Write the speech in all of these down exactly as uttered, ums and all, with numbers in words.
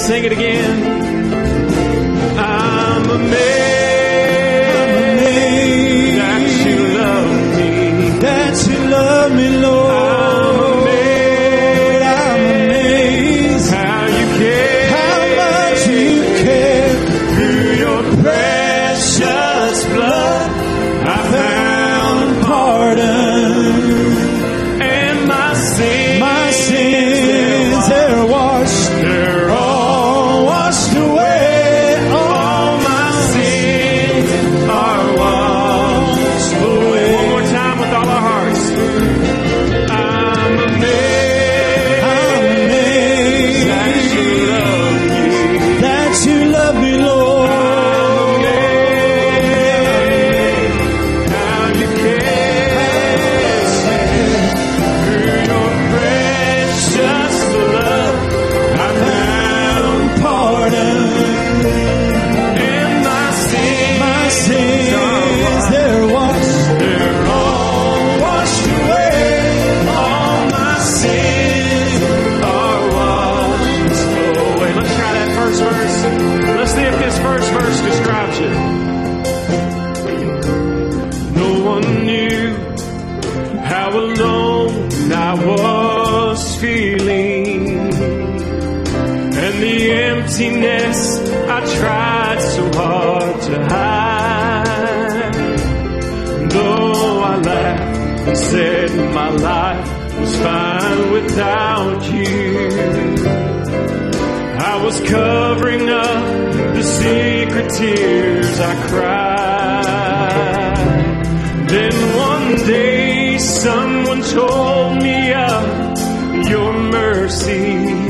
sing it again. I'm amazed. Love me, Lord. I'm amazed, I'm amazed how you care, how much you care. Through your precious blood, I found pardon, and my sins, My sins, they're washed, they're all washed away. all my sins are washed away. One more time with all our hearts. I'm amazed, I'm amazed that you love me. that you love me, Lord. How you care, through your precious blood, I found Pardon, and my sins, my sins, they're washed, they're all washed away. all my sins are washed away. Let's try that first verse. Let's see if this first verse describes you. No one knew how alone I was feeling, and the emptiness I tried so hard to hide. Though I laughed and said my life was fine without you, I was covering up the secret tears I cried. Then one day someone told me of your mercy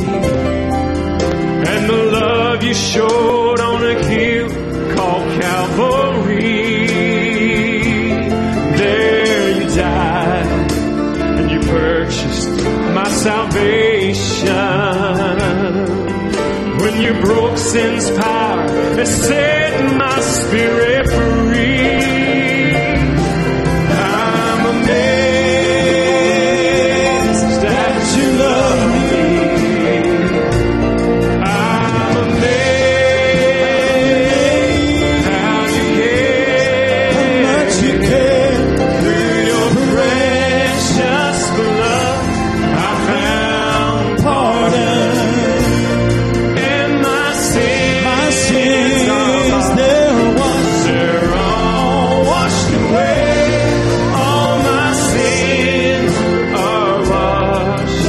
and the love you showed on a hill called Calvary. There you died and you purchased my salvation. When you broke sin's power and set my spirit free. I'm amazed that you love me. I'm amazed how you care, How much you care. through your precious blood I found Pardon, and my sins, my sins, they're washed, they're all washed away. All my sins are washed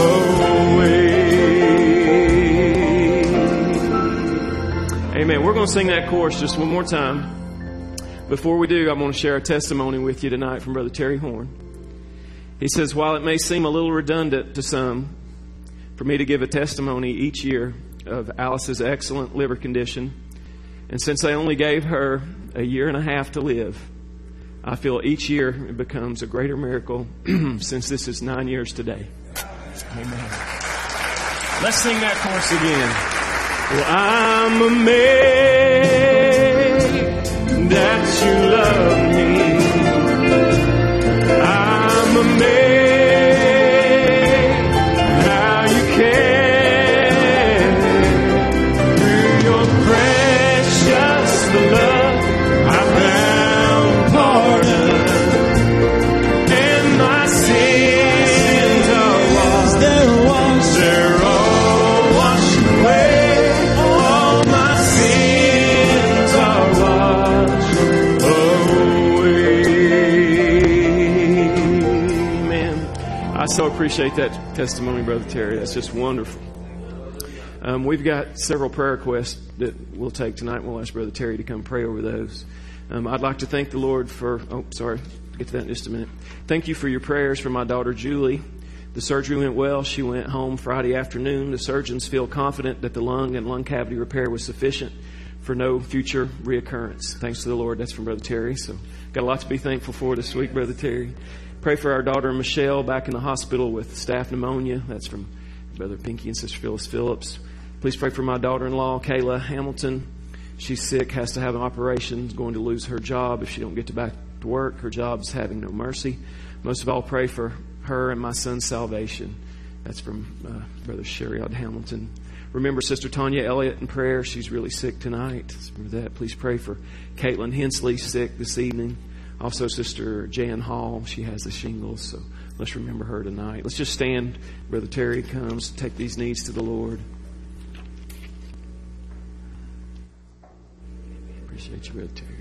away. Amen. We're going to sing that chorus just one more time. Before we do, I want to share a testimony with you tonight from Brother Terry Horn. He says, while it may seem a little redundant to some for me to give a testimony each year of Alice's excellent liver condition, and since they only gave her a year and a half to live, I feel each year it becomes a greater miracle since this is nine years today. Amen. Let's sing that chorus again. Well, I'm amazed that you love me. I'm amazed how you care. Through your precious love I found pardon, and my sins are washed. they're washed, They're all washed away. All my sins are washed away. Man, I so appreciate that testimony, Brother Terry. That's just wonderful. Um, we've got several prayer requests that we'll take tonight. We'll ask Brother Terry to come pray over those. Um, I'd like to thank the Lord for... Oh, sorry. I'll get to that in just a minute. Thank you for your prayers for my daughter, Julie. The surgery went well. She went home Friday afternoon. The surgeons feel confident that the lung and lung cavity repair was sufficient for no future reoccurrence. Thanks to the Lord. That's from Brother Terry. So got a lot to be thankful for this week, Brother Terry. Pray for our daughter, Michelle, back in the hospital with staph pneumonia. That's from Brother Pinky and Sister Phyllis Phillips. Please pray for my daughter-in-law, Kayla Hamilton. She's sick, has to have an operation, going to lose her job if she don't get to back to work. Her job's having no mercy. Most of all, pray for her and my son's salvation. That's from uh, Brother Sherrod Hamilton. remember Sister Tanya Elliott in prayer. She's really sick tonight. Remember that. Please pray for Caitlin Hensley, sick this evening. Also, Sister Jan Hall. She has the shingles, so let's remember her tonight. Let's just stand. Brother Terry comes to take these needs to the Lord. Appreciate you, Brother Terry.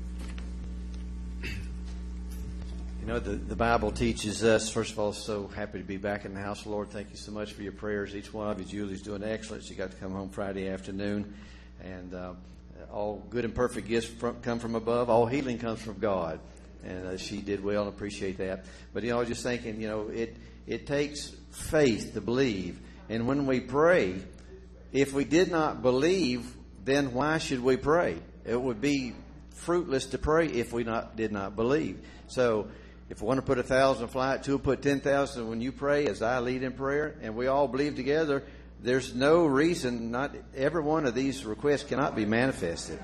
You know, the, the Bible teaches us, first of all, so happy to be back in the house of the Lord. Thank you so much for your prayers, each one of you. Julie's doing excellent. She got to come home Friday afternoon. And uh, all good and perfect gifts from, come from above. All healing comes from God. And uh, she did well and appreciate that. But, you know, I was just thinking, you know, it, it takes faith to believe. And when we pray, if we did not believe, then why should we pray? It would be fruitless to pray if we not did not believe. So, if one will put a thousand flight, two will put ten thousand. When you pray, as I lead in prayer, and we all believe together, there's no reason not every one of these requests cannot be manifested.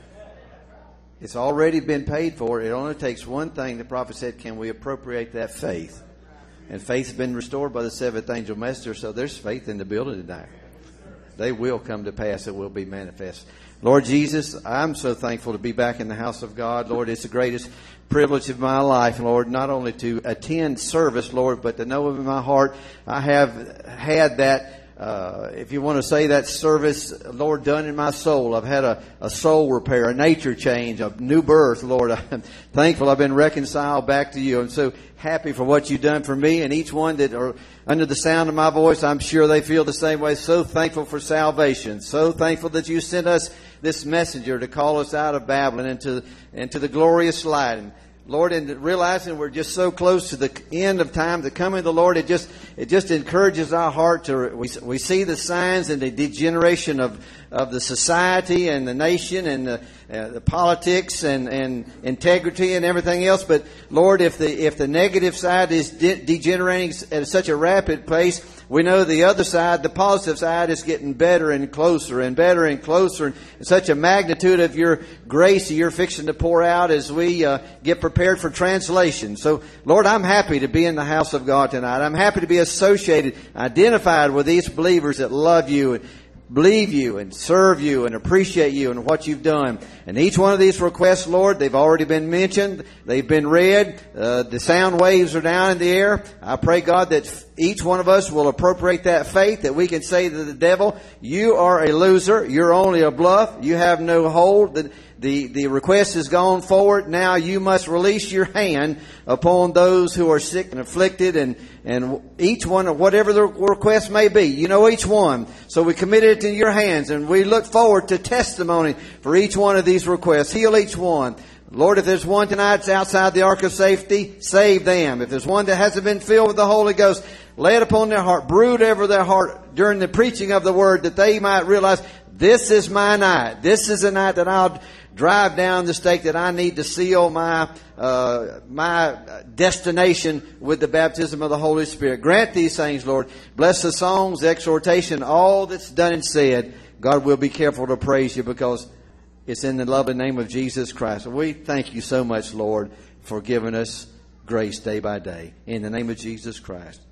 It's already been paid for. It only takes one thing. The prophet said, can we appropriate that faith? And faith has been restored by the seventh angel messenger, so there's faith in the building tonight. They will come to pass. It will be manifest. Lord Jesus, I'm so thankful to be back in the house of God. Lord, it's the greatest privilege of my life, Lord, not only to attend service, Lord, but to know in my heart I have had that, uh, if you want to say that service, Lord, done in my soul. I've had a, a soul repair, a nature change, a new birth, Lord. I'm thankful I've been reconciled back to you. I'm so happy for what you've done for me, and each one that are under the sound of my voice, I'm sure they feel the same way. So thankful for salvation. So thankful that you sent us this messenger to call us out of Babylon into, into the glorious light. And Lord, and realizing we're just so close to the end of time, the coming of the Lord, it just it just encourages our heart to we we see the signs and the degeneration of of the society and the nation and the, uh, the politics and, and integrity and everything else. But Lord, if the if the negative side is de- degenerating at such a rapid pace, we know the other side, the positive side, is getting better and closer and better and closer. And such a magnitude of your grace you're fixing to pour out as we uh, get prepared for translation. So, Lord, I'm happy to be in the house of God tonight. I'm happy to be associated, identified with these believers that love you and believe you and serve you and appreciate you and what you've done. And each one of these requests, Lord, they've already been mentioned. They've been read. Uh, the sound waves are down in the air. I pray, God, that each one of us will appropriate that faith, that we can say to the devil, you are a loser. You're only a bluff. You have no hold. The, the, the request has gone forward. Now you must release your hand upon those who are sick and afflicted, and, and each one of whatever the request may be. You know each one. So we commit it in your hands, and we look forward to testimony for each one of these requests. Heal each one. Lord, if there's one tonight that's outside the ark of safety, save them. If there's one that hasn't been filled with the Holy Ghost, lay it upon their heart, brood over their heart during the preaching of the Word, that they might realize, this is my night. This is the night that I'll drive down the stake, that I need to seal my uh my destination with the baptism of the Holy Spirit. Grant these things, Lord. Bless the songs, the exhortation, all that's done and said. God, will be careful to praise you, because it's in the loving name of Jesus Christ. We thank you so much, Lord, for giving us grace day by day. In the name of Jesus Christ.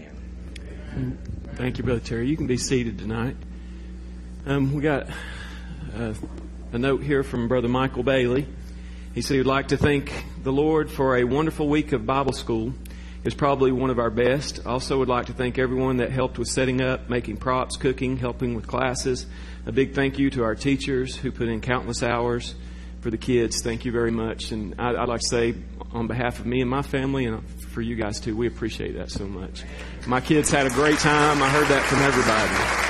Amen. Thank you, Brother Terry. You can be seated tonight. Um, we got uh, a note here from Brother Michael Bailey. He said he would like to thank the Lord for a wonderful week of Bible school. It was probably one of our best. Also would like to thank everyone that helped with setting up, making props, cooking, helping with classes. A big thank you to our teachers who put in countless hours for the kids. Thank you very much. And I'd, I'd like to say on behalf of me and my family, and for you guys too, we appreciate that so much. My kids had a great time. I heard that from everybody.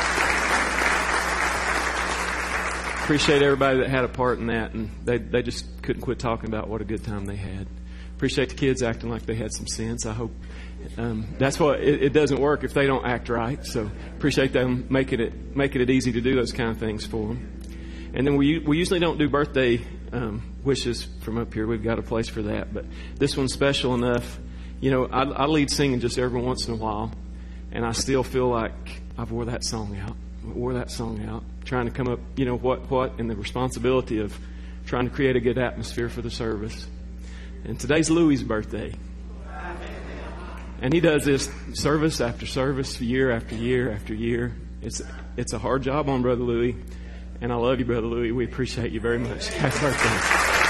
Appreciate everybody that had a part in that, and they they just couldn't quit talking about what a good time they had. Appreciate the kids acting like they had some sense. I hope um, that's what it, it doesn't work if they don't act right. So appreciate them making it making it easy to do those kind of things for them. And then we we usually don't do birthday um, wishes from up here. We've got a place for that, but this one's special enough. You know, I, I lead singing just every once in a while, and I still feel like I've wore that song out. Wore that song out, trying to come up, you know, what, what, and the responsibility of trying to create a good atmosphere for the service. And today's Louie's birthday. And he does this service after service, year after year after year. It's it's a hard job on Brother Louie, and I love you, Brother Louie. We appreciate you very much. Happy birthday.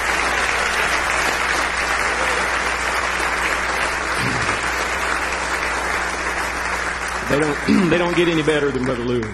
They don't they don't get any better than Brother Louie.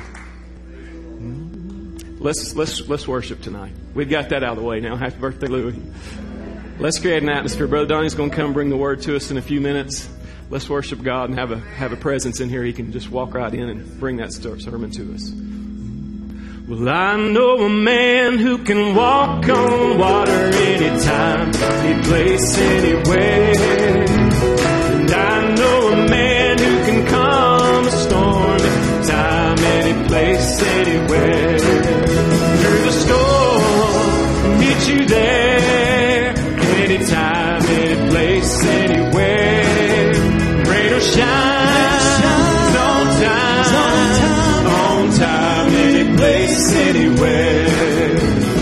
Let's let's let's worship tonight. We've got that out of the way now. Happy birthday, Louie. Let's create an atmosphere. Brother Donnie's going to come bring the word to us in a few minutes. Let's worship God and have a have a presence in here. He can just walk right in and bring that sermon to us. Well, I know a man who can walk on water anytime, any place, anywhere. And I know a man who can calm a storm anytime, any place, anywhere. Through the storm, meet you there, anytime, any place, anywhere. Rain or shine, on time, on time, any place, anywhere.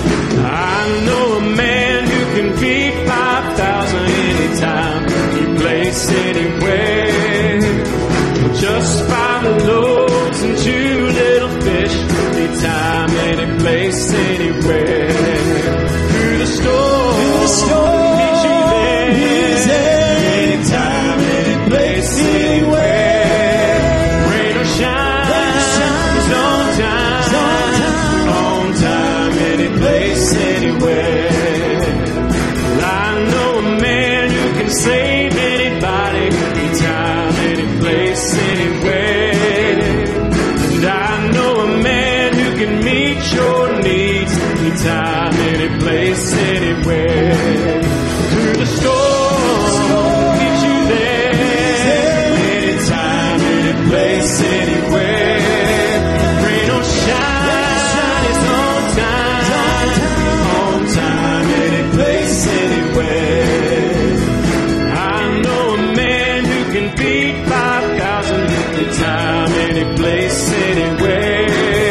I know a man who can feed five thousand anytime, any place, anywhere. Just five loaves and two little fish, anytime, any place, anywhere. Through the storm, through the storm, meet you there, he's there, anytime, any place, anywhere. Rain or shine, he's on time, on time, any place, anywhere. Well, I know a man who can save anybody, anytime, any place, anywhere. And I know a man who can meet your needs, anytime, any place, anywhere. Through the storm, meet you there, anytime, any place, anywhere. Rain or shine, it's on time, on time, any place, anywhere. I know a man who can feed five thousand anytime, any place, anywhere.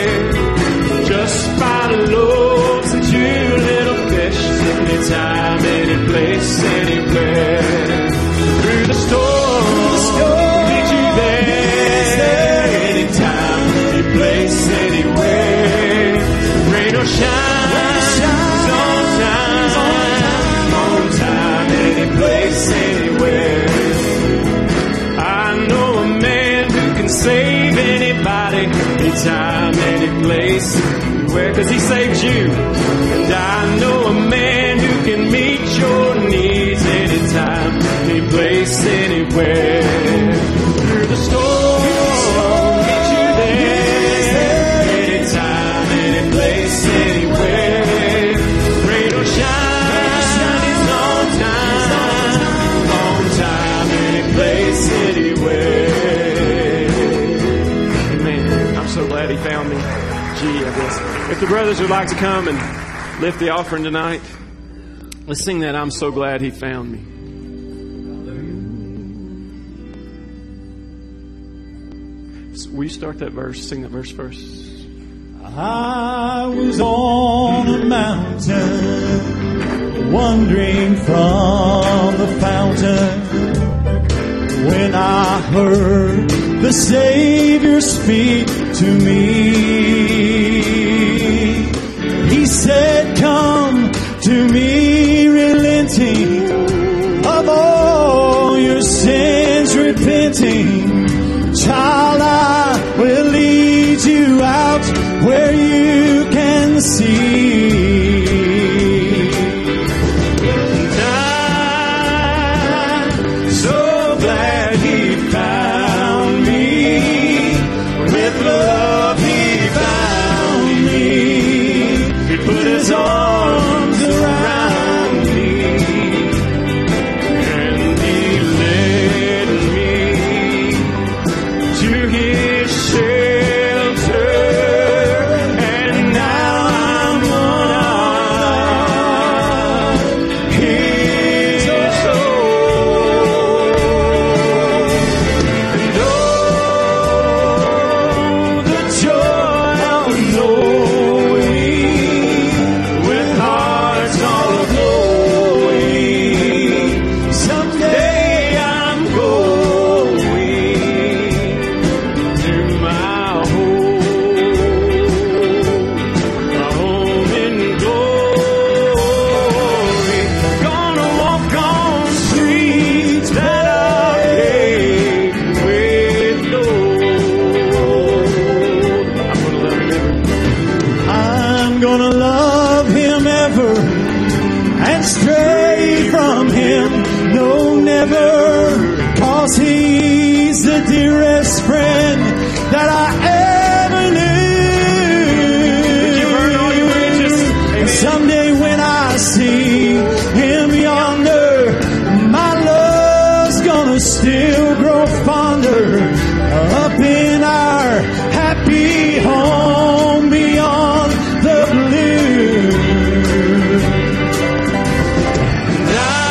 Just five loaves and two little fish, anytime, any place, anywhere. Through the storm, meet you there, anytime, any place, anywhere. Rain or shine, on time, on time, any place, anywhere. I know a man who can save anybody, anytime, any place, anywhere, 'cause he saved you. And I know a man who can meet your needs anytime, any place, anywhere. Through the storm, meet you there, anytime, any place, anywhere. Rain or shine, he's on time, on time, any place, anywhere. Amen. I'm so glad he found me. Gee, I guess. If the brothers would like to come and lift the offering tonight, let's sing that I'm so glad he found me. So will you start that verse? Sing that verse first. I was on a mountain, wandering from the fountain, when I heard the Savior speak to me. He said, come to me, relenting, of all your sins repenting. Child, I will lead you out where you can see. And I'm so glad he found me. With love he found me. He put his arms around me, and he led me dearest friend that I ever knew. Did you burn all your bridges? And someday when I see him yonder, my love's gonna still grow fonder up in our happy home beyond the blue. And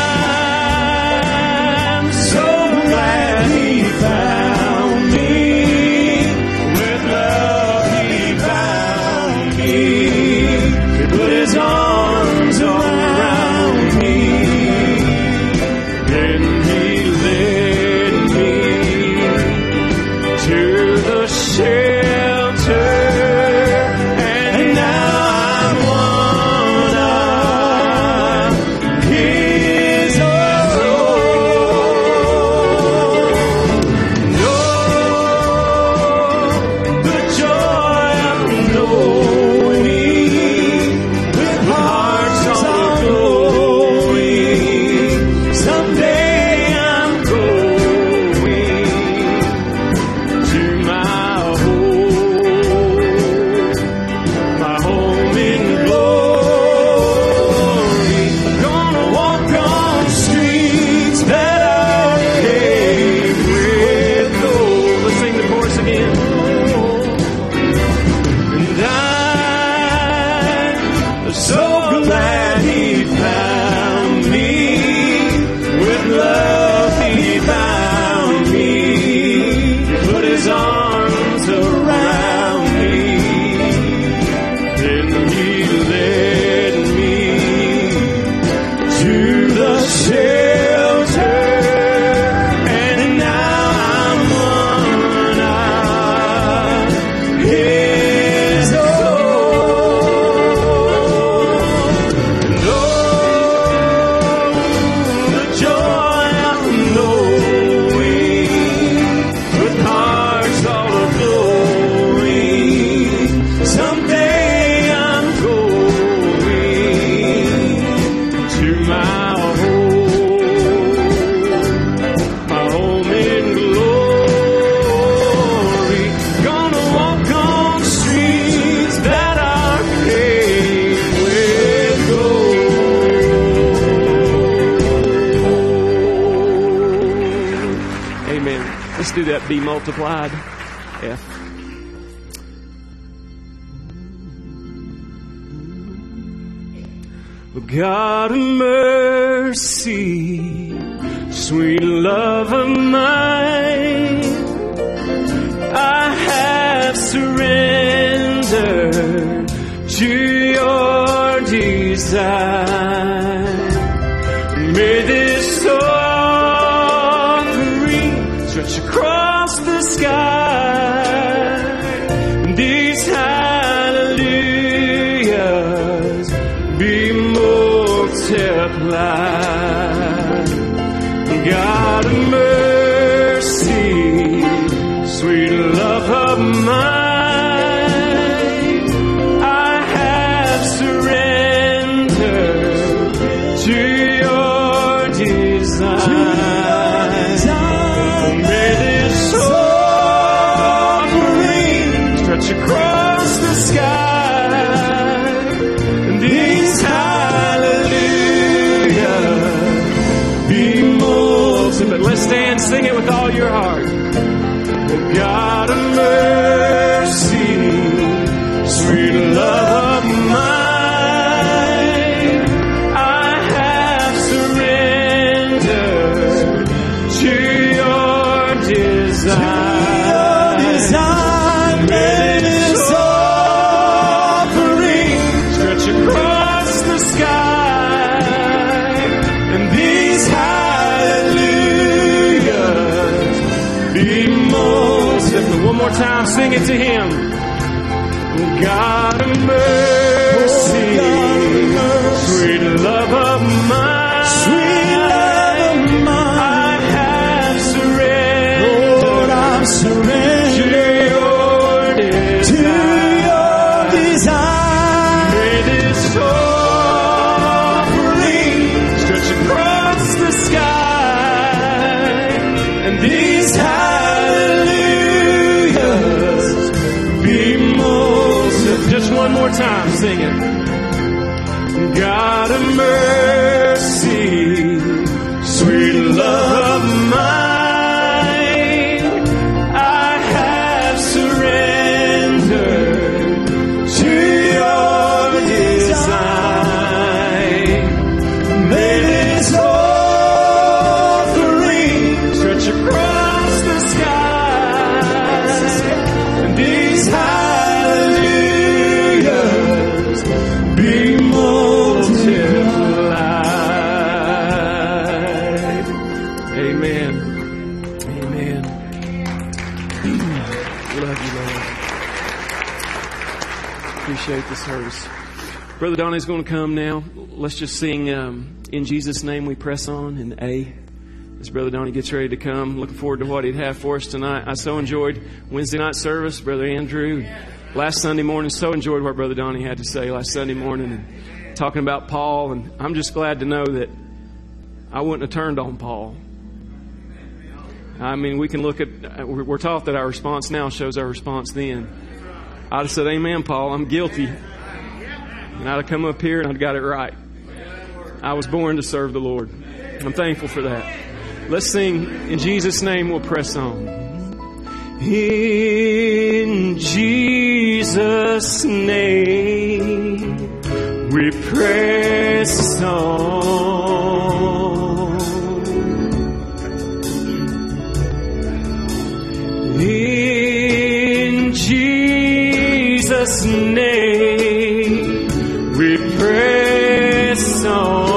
I'm so glad he found me. With love he found me. He put his arms around me. Then he led me to the shelter. And now I'm one of his own. Oh, the joy of knowing with hearts all glowing. Someday I'm going to my home, my home in glory. Gonna walk on streets that are paved with gold. Let's sing the chorus again. And I'm so glad he found me. With love he found me. He put his arms around me. Then he led me to the shelter. And now I'm one of his own. And oh, the joy of knowing with hearts all glowing. Someday I'm going to my home, my home in glory. Gonna walk on streets that are paved with gold. Amen. Let's do that B multiplied. F. God of mercy, sweet love of mine, I have surrendered to your design. May this offering stretch across the sky. These hallelujahs be multiplied. God of mercy, sweet love of mine, I have surrendered to your design. May this offering stretch across the sky. These hallelujahs be multiplied. Let's stand, sing it with all your heart. God of mercy, sweet love of mine, I have surrendered to your design. May this offering stretch across the sky, and these hallelujahs be multiplied. One more time, sing it to Him. God of mercy, sweet love of mine, sweet love of mine, I have surrendered, Lord, I'm surrendered to your design. To your design. May this offering stretch across the sky, and these hallelujahs time, sing it. God of mercy, sweet love of mine, I have surrendered to your design. May this offering stretch across the skies, and these hallelujahs be multiplied. Amen. Amen. Love you, Lord. Appreciate the service. Brother Donnie's going to come now. Let's just sing um, In Jesus' Name We Press On in A. As Brother Donnie gets ready to come, looking forward to what he'd have for us tonight. I so enjoyed Wednesday night service, Brother Andrew. Last Sunday morning, so enjoyed what Brother Donnie had to say last Sunday morning, and talking about Paul. And I'm just glad to know that I wouldn't have turned on Paul. I mean, we can look at, we're taught that our response now shows our response then. I'd have said, amen, Paul, I'm guilty. And I'd have come up here and I'd have got it right. I was born to serve the Lord. I'm thankful for that. Let's sing, In Jesus' Name We'll Press On. In Jesus' name we press on. In Jesus' name we press on.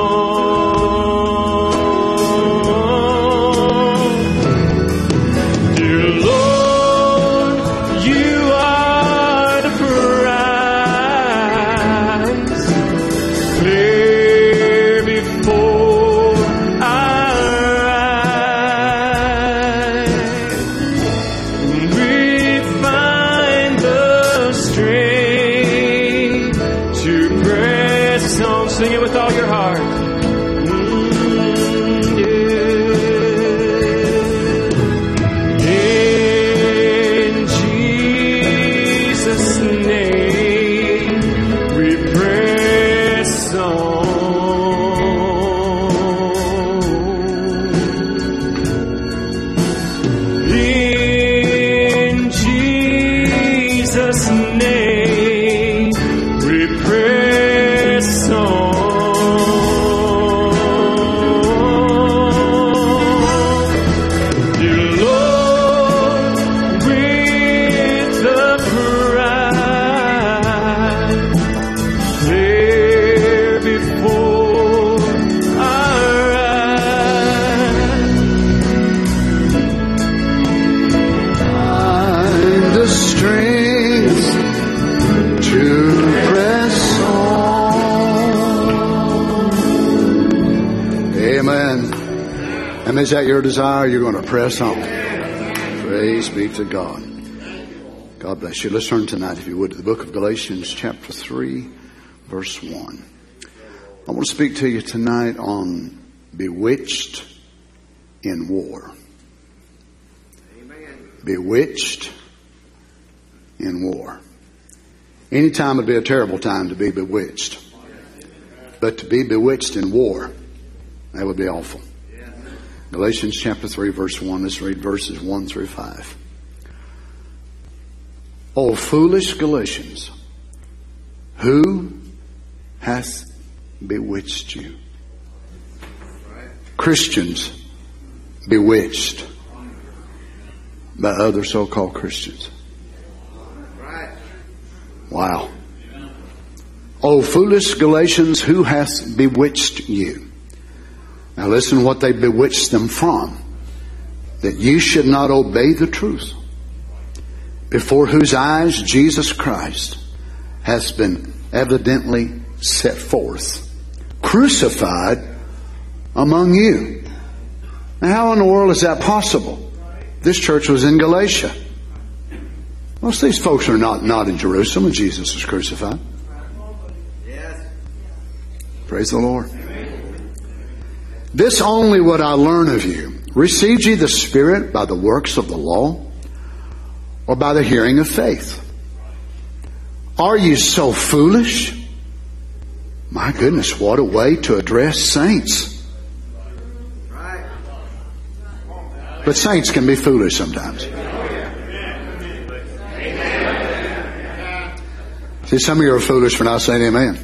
Dear Lord, you are the prize, clear before our eyes. We find the strength to press on. Sing it with all your heart. Mm, yeah. In Jesus' name we press on. In Jesus' name we press on. Dear Lord, with the prize clear before our eyes. Find the strength to press on. Amen. And is that your desire? You're going to press on. Praise be to God. God bless you. Let's turn tonight, if you would, to the book of Galatians chapter three, verse one. I want to speak to you tonight on bewitched in war. Bewitched in war. Any time would be a terrible time to be bewitched. But to be bewitched in war, that would be awful. Galatians chapter three, verse one. Let's read verses one through five. O foolish Galatians, who hath bewitched you? Christians bewitched by other so-called Christians. Wow. O foolish Galatians, who hath bewitched you? Now listen what they bewitched them from. That you should not obey the truth, before whose eyes Jesus Christ has been evidently set forth, crucified among you. Now how in the world is that possible? This church was in Galatia. Most of these folks are not, not in Jerusalem when Jesus was crucified. Yes. Praise the Lord. This only would I learn of you. Received ye the Spirit by the works of the law, or by the hearing of faith? Are you so foolish? My goodness, what a way to address saints. But saints can be foolish sometimes. See, some of you are foolish for not saying amen.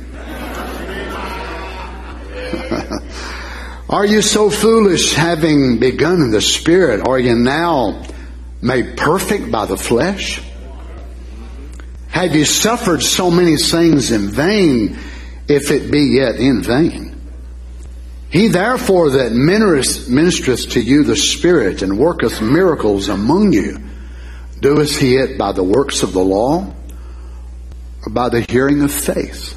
Are you so foolish, having begun in the Spirit? Are you now made perfect by the flesh? Have you suffered so many things in vain, if it be yet in vain? He therefore that ministereth to you the Spirit, and worketh miracles among you, doeth he it by the works of the law, or by the hearing of faith?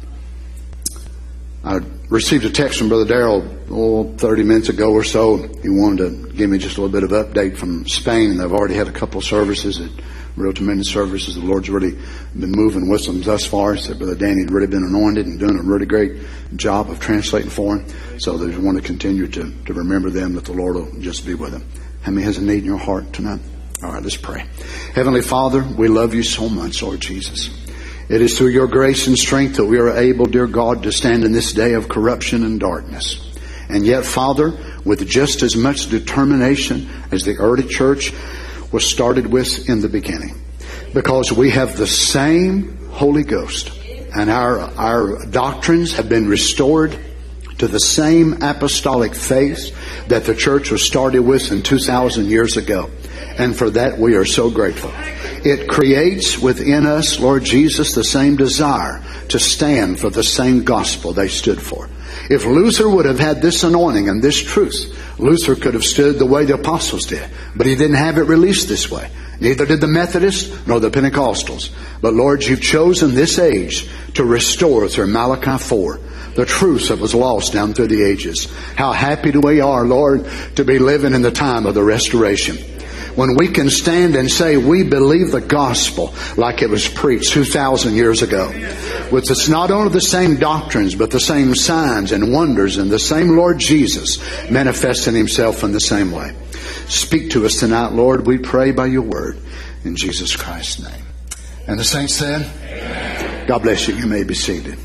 I received a text from Brother Darrell oh, thirty minutes ago or so. He wanted to give me just a little bit of update from Spain, and they've already had a couple of services, that real tremendous services. The Lord's really been moving with them thus far. He said Brother Danny had really been anointed and doing a really great job of translating for him. So they want to continue to, to remember them, that the Lord will just be with them. How many has a need in your heart tonight? All right, let's pray. Heavenly Father, we love you so much, Lord Jesus. It is through your grace and strength that we are able, dear God, to stand in this day of corruption and darkness. And yet, Father, with just as much determination as the early church was started with in the beginning. Because we have the same Holy Ghost, and our, our doctrines have been restored to the same apostolic faith that the church was started with in two thousand years ago. And for that we are so grateful. It creates within us, Lord Jesus, the same desire to stand for the same gospel they stood for. If Luther would have had this anointing and this truth, Luther could have stood the way the apostles did. But he didn't have it released this way. Neither did the Methodists nor the Pentecostals. But Lord, you've chosen this age to restore through Malachi four the truth that was lost down through the ages. How happy do we are, Lord, to be living in the time of the restoration. When we can stand and say we believe the gospel like it was preached two thousand years ago. With it's not only the same doctrines, but the same signs and wonders, and the same Lord Jesus manifesting himself in the same way. Speak to us tonight, Lord, we pray by your word. In Jesus Christ's name. And the saints said, amen. God bless you. You may be seated.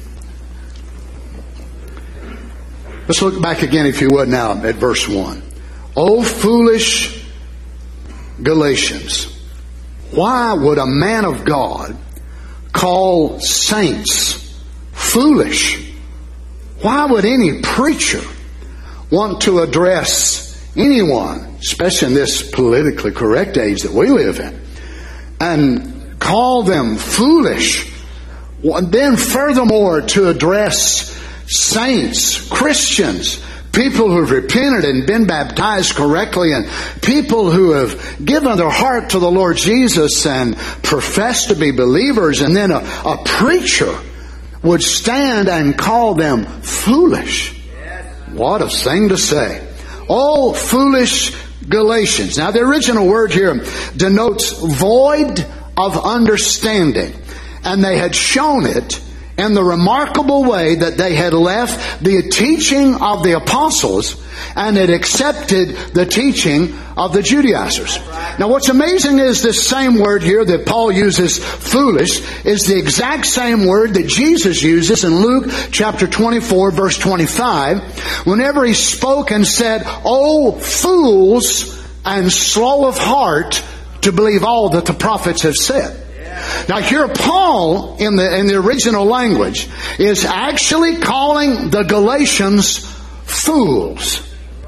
Let's look back again, if you would, now at verse one. O foolish Galatians, why would a man of God call saints foolish? Why would any preacher want to address anyone, especially in this politically correct age that we live in, and call them foolish? Then furthermore, to address saints, Christians, people who have repented and been baptized correctly, and people who have given their heart to the Lord Jesus and profess to be believers, and then a, a preacher would stand and call them foolish. What a thing to say. Oh, foolish Galatians. Now, the original word here denotes void of understanding, and they had shown it in the remarkable way that they had left the teaching of the apostles and had accepted the teaching of the Judaizers. Now, what's amazing is this same word here that Paul uses, foolish, is the exact same word that Jesus uses in Luke chapter twenty-four, verse twenty-five, whenever he spoke and said, "O fools and slow of heart to believe all that the prophets have said." Now here Paul, in the in the original language, is actually calling the Galatians fools.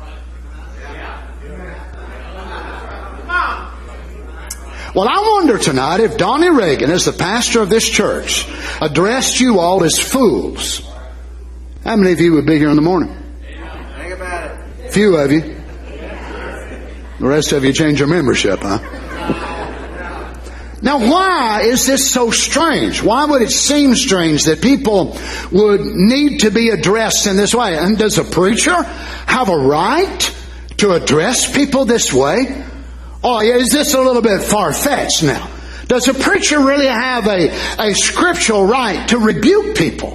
Well, I wonder tonight if Donnie Reagan, as the pastor of this church, addressed you all as fools. How many of you would be here in the morning? Think about it. Few of you. The rest of you change your membership, huh? Now, why is this so strange? Why would it seem strange that people would need to be addressed in this way? And does a preacher have a right to address people this way? Oh, is this a little bit far-fetched now? Does a preacher really have a, a scriptural right to rebuke people?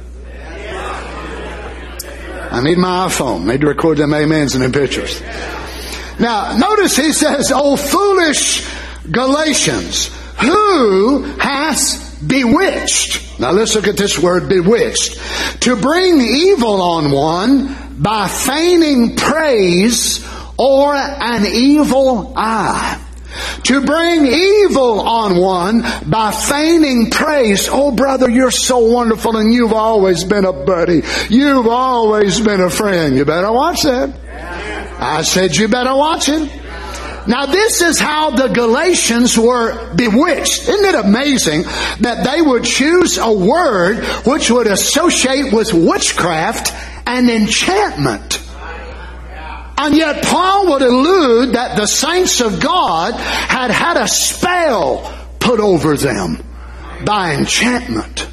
I need my iPhone. Need to record them amens and them pictures. Now, notice he says, "O foolish Galatians, who hath bewitched. Now let's look at this word, bewitched. To bring evil on one by feigning praise or an evil eye. To bring evil on one by feigning praise. Oh, brother, you're so wonderful and you've always been a buddy. You've always been a friend. You better watch that. I said you better watch it. Now this is how the Galatians were bewitched. Isn't it amazing that they would choose a word which would associate with witchcraft and enchantment? And yet Paul would allude that the saints of God had had a spell put over them by enchantment.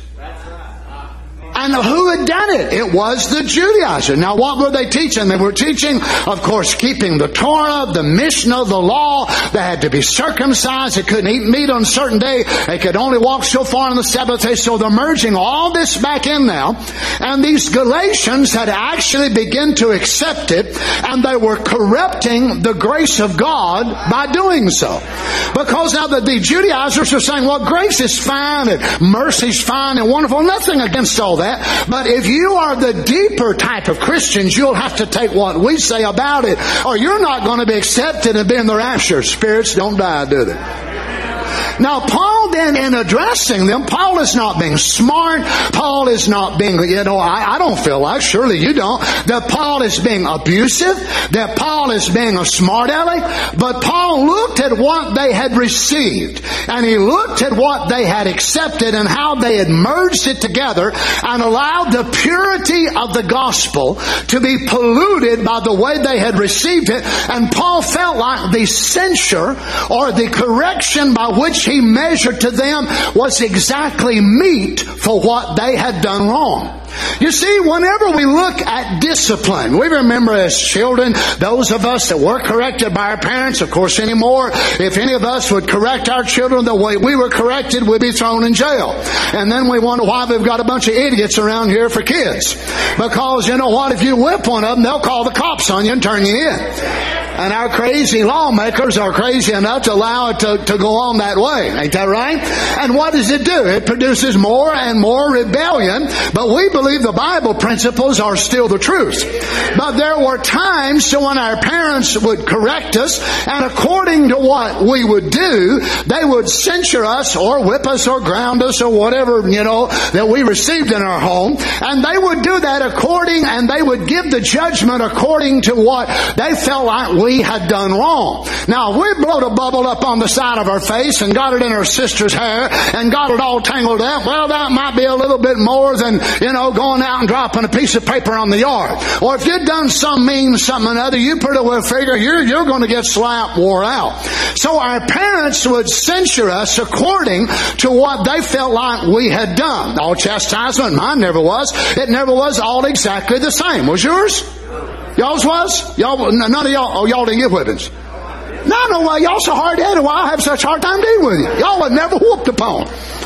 And who had done it? It was the Judaizers. Now what were they teaching? They were teaching, of course, keeping the Torah, the Mishnah, the law. They had to be circumcised. They couldn't eat meat on a certain day. They could only walk so far on the Sabbath day. So they're merging all this back in now. And these Galatians had actually begun to accept it. And they were corrupting the grace of God by doing so. Because now the, the Judaizers are saying, well, grace is fine and mercy's fine and wonderful. Nothing against all that. But if you are the deeper type of Christians, you'll have to take what we say about it, or you're not going to be accepted and be in the rapture. Spirits don't die, do they? Now, Paul then, in addressing them, Paul is not being smart. Paul is not being, you know, I, I don't feel like, surely you don't, that Paul is being abusive, that Paul is being a smart aleck. But Paul looked at what they had received, and he looked at what they had accepted and how they had merged it together and allowed the purity of the gospel to be polluted by the way they had received it. And Paul felt like the censure or the correction by which he measured to them was exactly meet for what they had done wrong. You see, whenever we look at discipline, we remember as children, those of us that were corrected by our parents, of course anymore, if any of us would correct our children the way we were corrected, we'd be thrown in jail. And then we wonder why we've got a bunch of idiots around here for kids. Because, you know what, if you whip one of them, they'll call the cops on you and turn you in. And our crazy lawmakers are crazy enough to allow it to, to go on that way. Ain't that right? And what does it do? It produces more and more rebellion. But we believe the Bible principles are still the truth. But there were times when our parents would correct us, and according to what we would do, they would censure us or whip us or ground us or whatever, you know, that we received in our home. And they would do that according, and they would give the judgment according to what they felt like we had done wrong. Now, we blowed a bubble up on the side of our face and got it in our sister's hair and got it all tangled up. Well, that might be a little bit more than, you know, going out and dropping a piece of paper on the yard. Or if you'd done some mean something or other, you pretty well figure you're, you're going to get slapped, wore out. So our parents would censure us according to what they felt like we had done. All chastisement, mine never was. It never was all exactly the same. Was yours? Y'all's was? Y'all, none of y'all, oh, y'all didn't get whippings. No, no way. Y'all so hard-headed. Why I have such a hard time dealing with you? Y'all were never whooped upon.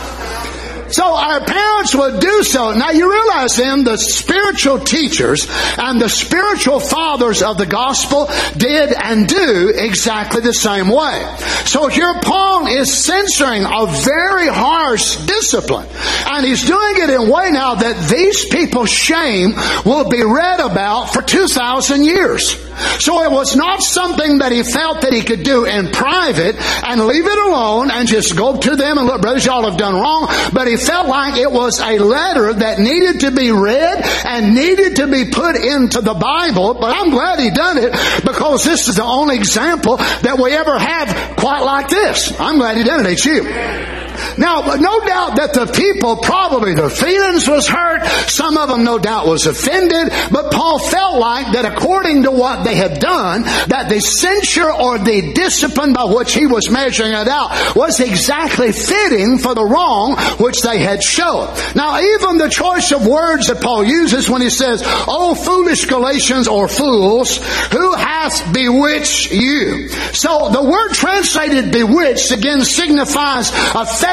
So our parents would do so. Now you realize then the spiritual teachers and the spiritual fathers of the gospel did and do exactly the same way. So here Paul is censoring a very harsh discipline. And he's doing it in a way now that these people's shame will be read about for two thousand years. So it was not something that he felt that he could do in private and leave it alone and just go to them and look, brothers, y'all have done wrong. But he felt like it was a letter that needed to be read and needed to be put into the Bible. But I'm glad he done it, because this is the only example that we ever have quite like this. I'm glad he done it. Ain't you? Now, no doubt that the people, probably their feelings was hurt. Some of them, no doubt, was offended. But Paul felt like that according to what they had done, that the censure or the discipline by which he was measuring it out was exactly fitting for the wrong which they had shown. Now, even the choice of words that Paul uses when he says, "O foolish Galatians," or fools, "who hath bewitched you?" So the word translated bewitched again signifies affected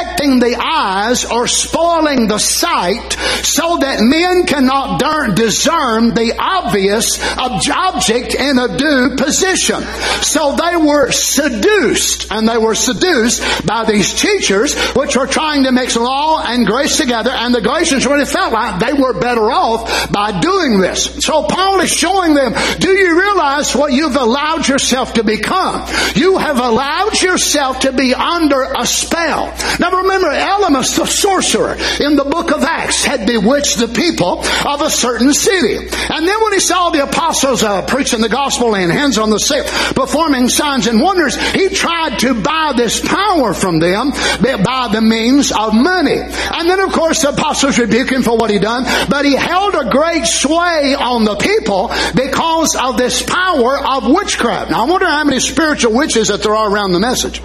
affecting the eyes or spoiling the sight so that men cannot discern the obvious object in a due position. So they were seduced, and they were seduced by these teachers which were trying to mix law and grace together, and the Galatians really felt like they were better off by doing this. So Paul is showing them, do you realize what you've allowed yourself to become? You have allowed yourself to be under a spell. Now remember, Elymas the sorcerer in the book of Acts had bewitched the people of a certain city. And then when he saw the apostles uh, preaching the gospel, laying hands on the sick, performing signs and wonders, he tried to buy this power from them by the means of money. And then of course the apostles rebuked him for what he done, but he held a great sway on the people because of this power of witchcraft. Now I wonder how many spiritual witches that there are around the message.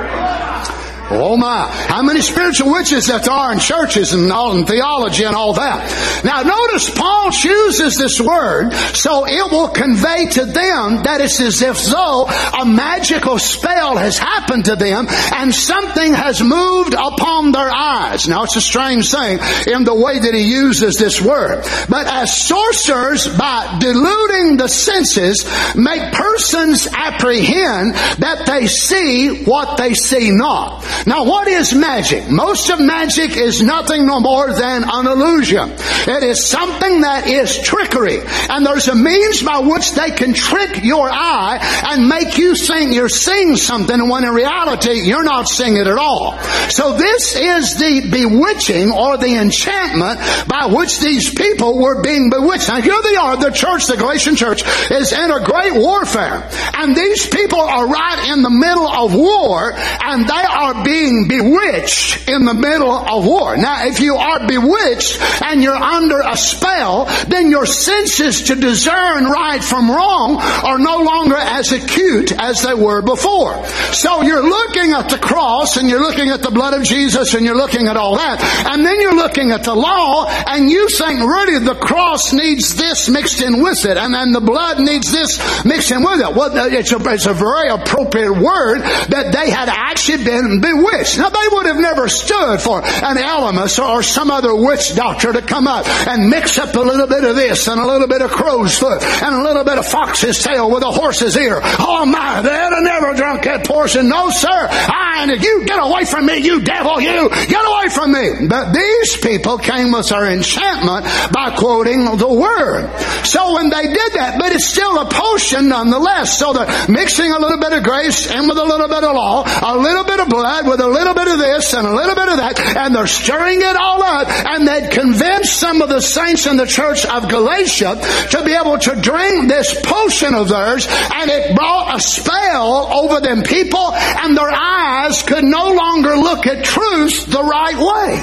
Oh my, how many spiritual witches that there are in churches and all in theology and all that. Now notice Paul chooses this word so it will convey to them that it's as if though a magical spell has happened to them and something has moved upon their eyes. Now it's a strange thing in the way that he uses this word. But as sorcerers, by deluding the senses, make persons apprehend that they see what they see not. Now what is magic? Most of magic is nothing no more than an illusion. It is something that is trickery. And there's a means by which they can trick your eye and make you think you're seeing something when in reality you're not seeing it at all. So this is the bewitching or the enchantment by which these people were being bewitched. Now here they are, the church, the Galatian church, is in a great warfare. And these people are right in the middle of war, and they are being bewitched in the middle of war. Now, if you are bewitched and you're under a spell, then your senses to discern right from wrong are no longer as acute as they were before. So you're looking at the cross, and you're looking at the blood of Jesus, and you're looking at all that, and then you're looking at the law, and you think really the cross needs this mixed in with it, and then the blood needs this mixed in with it. Well, it's a, it's a very appropriate word that they had actually been bewitched. Now, they would have never stood for an Elymas or some other witch doctor to come up and mix up a little bit of this and a little bit of crow's foot and a little bit of fox's tail with a horse's ear. Oh my, they'd have never drunk that portion. No, sir. I and you get away from me, you devil, you get away from me. But these people came with their enchantment by quoting the word. So when they did that, but it's still a potion nonetheless. So they're mixing a little bit of grace in with a little bit of law, a little bit of blood with a little bit of this and a little bit of that, and they're stirring it all up, and they'd convinced some of the saints in the church of Galatia to be able to drink this potion of theirs, and it brought a spell over them people, and their eyes could no longer look at truth the right way.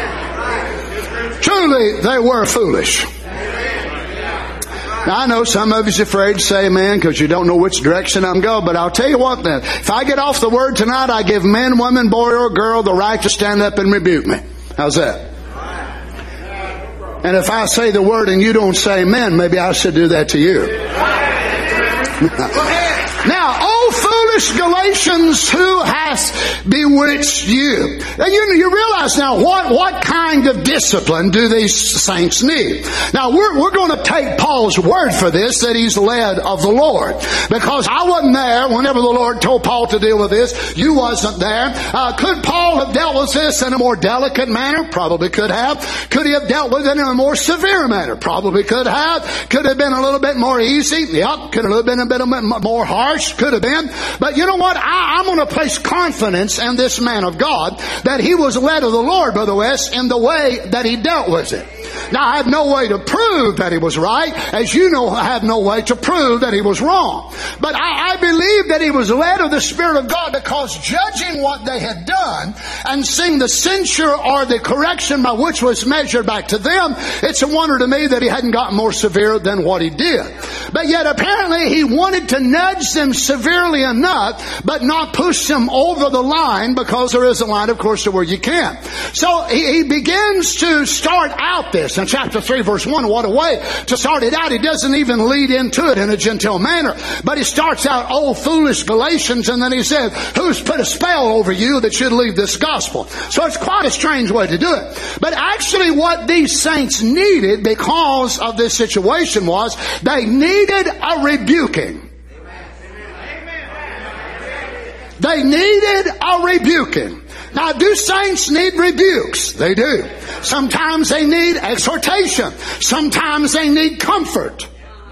Truly, they were foolish. Now, I know some of you's afraid to say amen because you don't know which direction I'm going, but I'll tell you what then. If I get off the word tonight, I give man, woman, boy, or girl the right to stand up and rebuke me. How's that? And if I say the word and you don't say amen, maybe I should do that to you. Now, oh foolish Galatians, who hath bewitched you? Now, you, you realize now what, what kind of discipline do these saints need? Now, we're, we're going to take Paul's word for this, that he's led of the Lord. Because I wasn't there whenever the Lord told Paul to deal with this. You wasn't there. Uh, could Paul have dealt with this in a more delicate manner? Probably could have. Could he have dealt with it in a more severe manner? Probably could have. Could have been a little bit more easy. Yep. Could have been a bit more harsh. Could have been. But you know what? I, I'm going to place confidence in this man of God that he was led of the Lord, Brother West, in the way that he dealt with it. Now, I have no way to prove that he was right, as you know I have no way to prove that he was wrong. But I, I believe that he was led of the Spirit of God, because judging what they had done and seeing the censure or the correction by which was measured back to them, it's a wonder to me that he hadn't gotten more severe than what he did. But yet apparently he wanted to nudge them severely enough, but not push them over the line, because there is a line, of course, to where you can. So he, he begins to start out this. this. In chapter three, verse one, what a way to start it out. He doesn't even lead into it in a genteel manner. But he starts out, oh, foolish Galatians, and then he says, who's put a spell over you that should leave this gospel? So it's quite a strange way to do it. But actually what these saints needed because of this situation was they needed a rebuking. They needed a rebuking. Now, do saints need rebukes? They do. Sometimes they need exhortation. Sometimes they need comfort.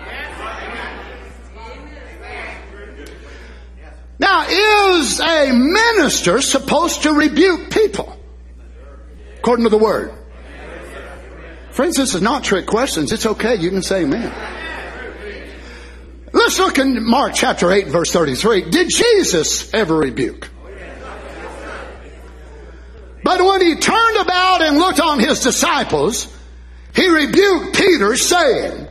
Now, is a minister supposed to rebuke people? According to the Word. Friends, this is not trick questions. It's okay. You can say amen. Let's look in Mark chapter eight, verse thirty-three. Did Jesus ever rebuke? But when he turned about and looked on his disciples, he rebuked Peter, saying,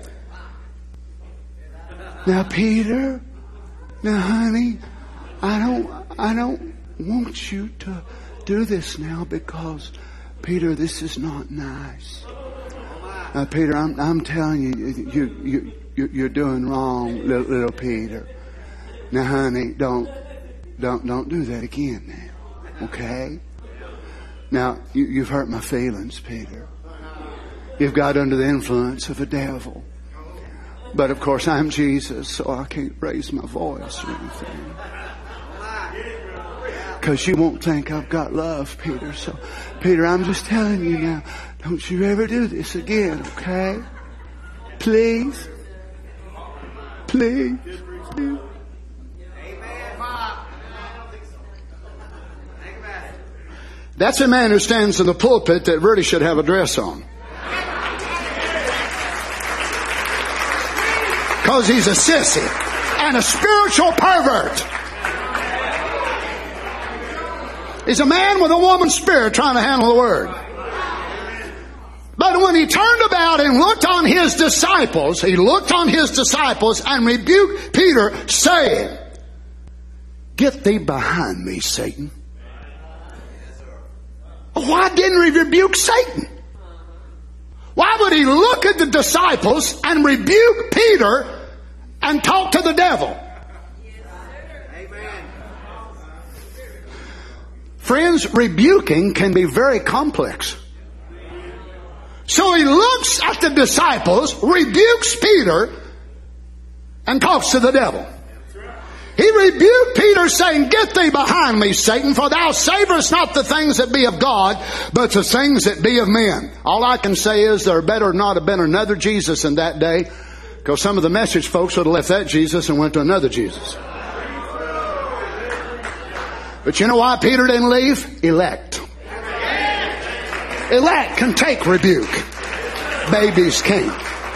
now, Peter, now, honey, I don't, I don't want you to do this now because, Peter, this is not nice. Now, Peter, I'm, I'm telling you, you, you, you're doing wrong, little, little Peter. Now, honey, don't, don't, don't do that again now, okay? Now, you, you've hurt my feelings, Peter. You've got under the influence of the devil. But of course, I'm Jesus, so I can't raise my voice or anything. Because you won't think I've got love, Peter. So, Peter, I'm just telling you now, don't you ever do this again, okay? Please. Please. Please. That's a man who stands in the pulpit that really should have a dress on. Because he's a sissy and a spiritual pervert. He's a man with a woman's spirit trying to handle the Word. But when he turned about and looked on his disciples, he looked on his disciples and rebuked Peter, saying, get thee behind me, Satan. Why didn't he rebuke Satan? Why would he look at the disciples and rebuke Peter and talk to the devil? Friends, rebuking can be very complex. So he looks at the disciples, rebukes Peter, and talks to the devil. He rebuked Peter, saying, get thee behind me, Satan, for thou savorest not the things that be of God, but the things that be of men. All I can say is there better not have been another Jesus in that day, because some of the message folks would have left that Jesus and went to another Jesus. But you know why Peter didn't leave? Elect. Elect can take rebuke. Babies can't.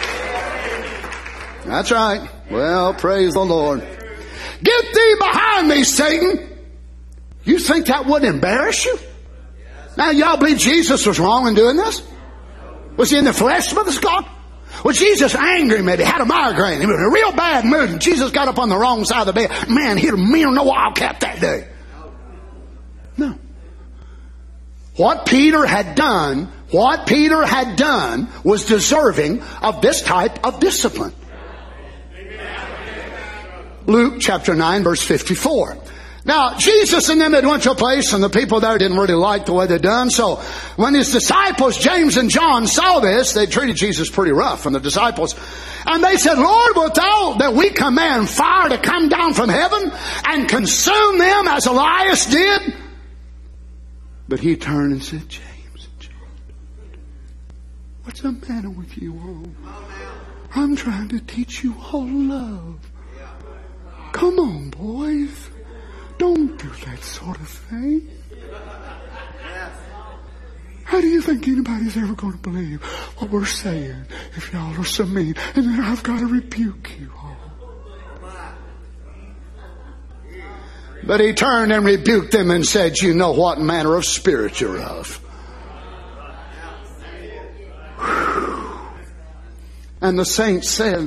That's right. Well, praise the Lord. Get thee behind me, Satan. You think that wouldn't embarrass you? Now, y'all believe Jesus was wrong in doing this? Was he in the flesh with us, God? Was Jesus angry maybe? Had a migraine. He was in a real bad mood. And Jesus got up on the wrong side of the bed. Man, he'd have meal no wildcat that day. No. What Peter had done, what Peter had done was deserving of this type of discipline. Luke chapter nine, verse fifty-four. Now, Jesus and them had went to a place, and the people there didn't really like the way they'd done. So when his disciples, James and John, saw this, they treated Jesus pretty rough, and the disciples. And they said, Lord, wilt thou that we command fire to come down from heaven and consume them as Elias did? But he turned and said, James, James, what's the matter with you all? I'm trying to teach you all love. Come on, boys. Don't do that sort of thing. How do you think anybody's ever going to believe what we're saying if y'all are so mean? And then I've got to rebuke you all. But he turned and rebuked them and said, you know what manner of spirit you're of. Whew. And the saints said,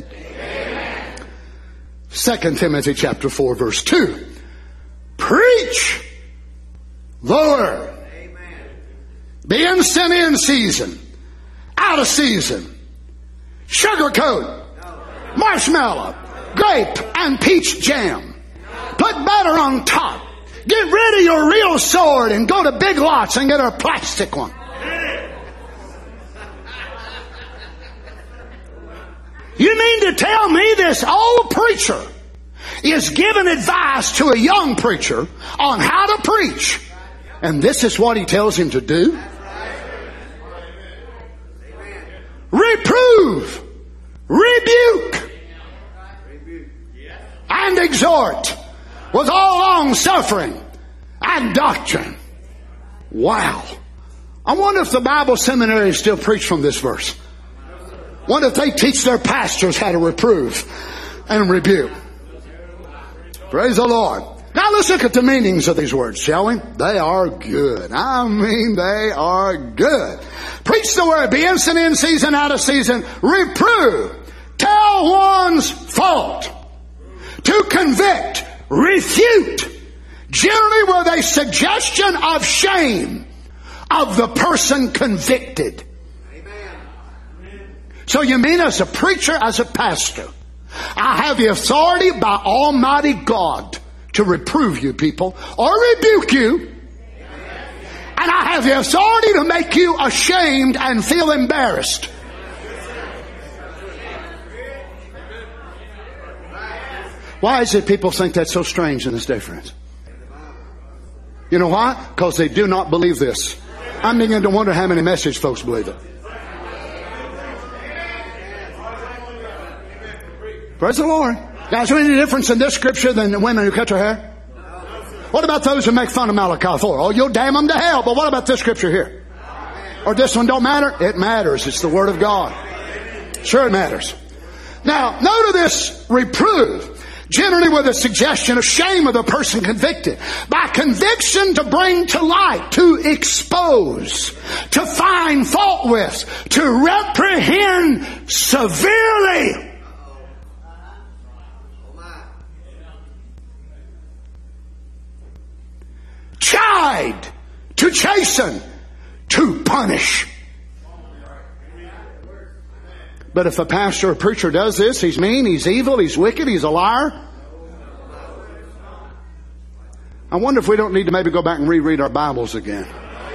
Second Timothy chapter four, verse two. Preach the word. Be instant in season, out of season, sugar coat, marshmallow, grape, and peach jam. Put butter on top. Get rid of your real sword and go to Big Lots and get a plastic one. You mean to tell me this old preacher is giving advice to a young preacher on how to preach, and this is what he tells him to do? Reprove, rebuke, and exhort with all long suffering and doctrine. Wow. I wonder if the Bible seminaries still preach from this verse. Wonder if they teach their pastors how to reprove and rebuke. Praise the Lord. Now let's look at the meanings of these words, shall we? They are good. I mean, they are good. Preach the word. Be instant in season, out of season. Reprove. Tell one's fault. To convict. Refute. Generally with a suggestion of shame of the person convicted. So you mean as a preacher, as a pastor, I have the authority by Almighty God to reprove you people or rebuke you. And I have the authority to make you ashamed and feel embarrassed. Why is it people think that's so strange in this day, friends? You know why? Because they do not believe this. I'm beginning to wonder how many message folks believe it. Praise the Lord. Guys, is there any difference in this scripture than the women who cut their hair? What about those who make fun of Malachi four? Oh, you'll damn them to hell. But what about this scripture here? Or this one don't matter? It matters. It's the Word of God. Sure it matters. Now, note of this reprove. Generally with a suggestion of shame of the person convicted. By conviction to bring to light, to expose, to find fault with, to reprehend severely. Chide, to chasten, to punish. But if a pastor or preacher does this, he's mean, he's evil, he's wicked, he's a liar. I wonder if we don't need to maybe go back and reread our Bibles again.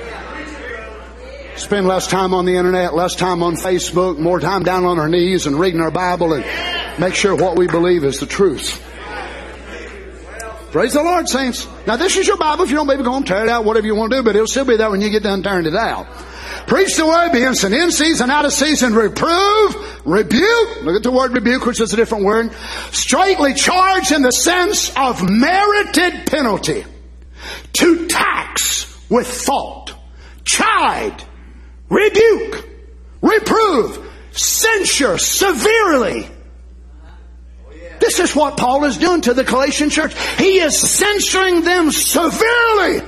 Spend less time on the internet, less time on Facebook, more time down on our knees and reading our Bible and make sure what we believe is the truth. Praise the Lord, saints. Now this is your Bible. If you don't, maybe go and tear it out, whatever you want to do, but it'll still be there when you get done tearing it out. Preach the word, be instant in season, out of season, reprove, rebuke. Look at the word rebuke, which is a different word. Straightly charge in the sense of merited penalty. To tax with fault. Chide, rebuke, reprove, censure severely. This is what Paul is doing to the Galatian church. He is censuring them severely.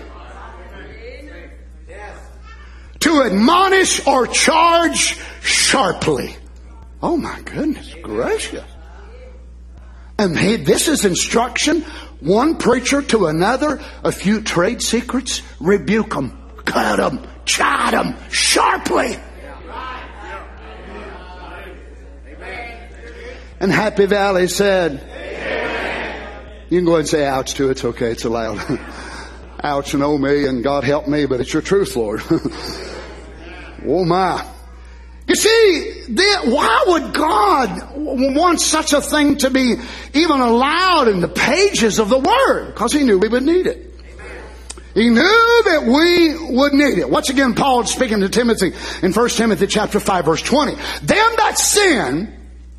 To admonish or charge sharply. Oh my goodness gracious. And he, this is instruction. One preacher to another. A few trade secrets. Rebuke them. Cut them. Chide them. Sharply. And Happy Valley said, amen. You can go ahead and say ouch to it. It's okay. It's allowed. Ouch and oh me and God help me, but it's your truth, Lord. Oh my. You see, why would God want such a thing to be even allowed in the pages of the Word? Because He knew we would need it. He knew that we would need it. Once again, Paul is speaking to Timothy in First Timothy chapter five, verse twenty. Them that sin,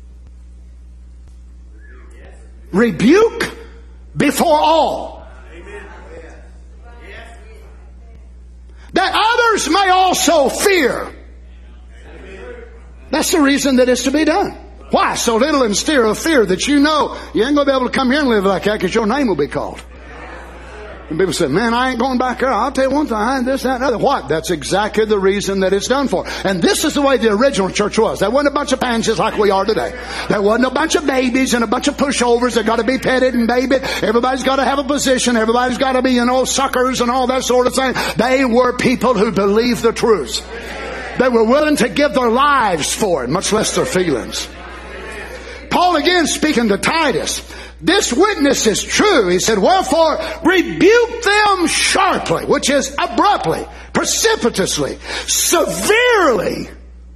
rebuke before all. That others may also fear. That's the reason that it's to be done. Why? So little and stir of fear that you know you ain't going to be able to come here and live like that because your name will be called. And people say, man, I ain't going back there. I'll tell you one thing, this, that, and other. What? That's exactly the reason that it's done for. And this is the way the original church was. There wasn't a bunch of pansies like we are today. There wasn't a bunch of babies and a bunch of pushovers that got to be petted and babied. Everybody's got to have a position. Everybody's got to be, you know, suckers and all that sort of thing. They were people who believed the truth. They were willing to give their lives for it, much less their feelings. Paul again speaking to Titus. This witness is true. He said, wherefore rebuke them sharply, which is abruptly, precipitously, severely.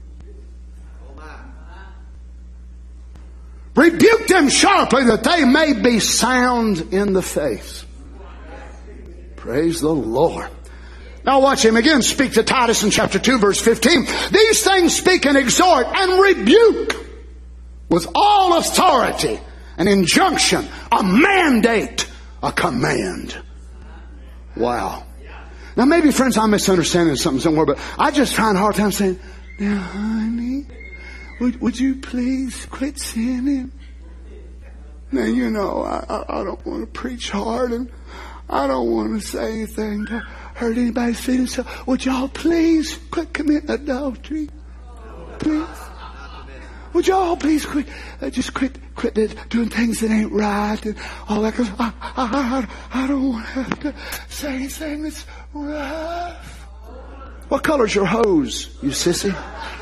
Rebuke them sharply that they may be sound in the faith. Praise the Lord. Now watch him again speak to Titus in chapter two verse fifteen. These things speak and exhort and rebuke with all authority, an injunction, a mandate, a command. Wow. Now maybe, friends, I'm misunderstanding something somewhere, but I just find a hard time saying, now honey, would, would you please quit sinning? Now, you know, I, I, I don't want to preach hard, and I don't want to say anything to hurt anybody's feelings. So would y'all please quit committing adultery? Please. Would y'all please quit, uh, just quit, quit doing things that ain't right and all that? Cause I, I, I, I don't want to have to say anything that's rough. What color's your hose, you sissy?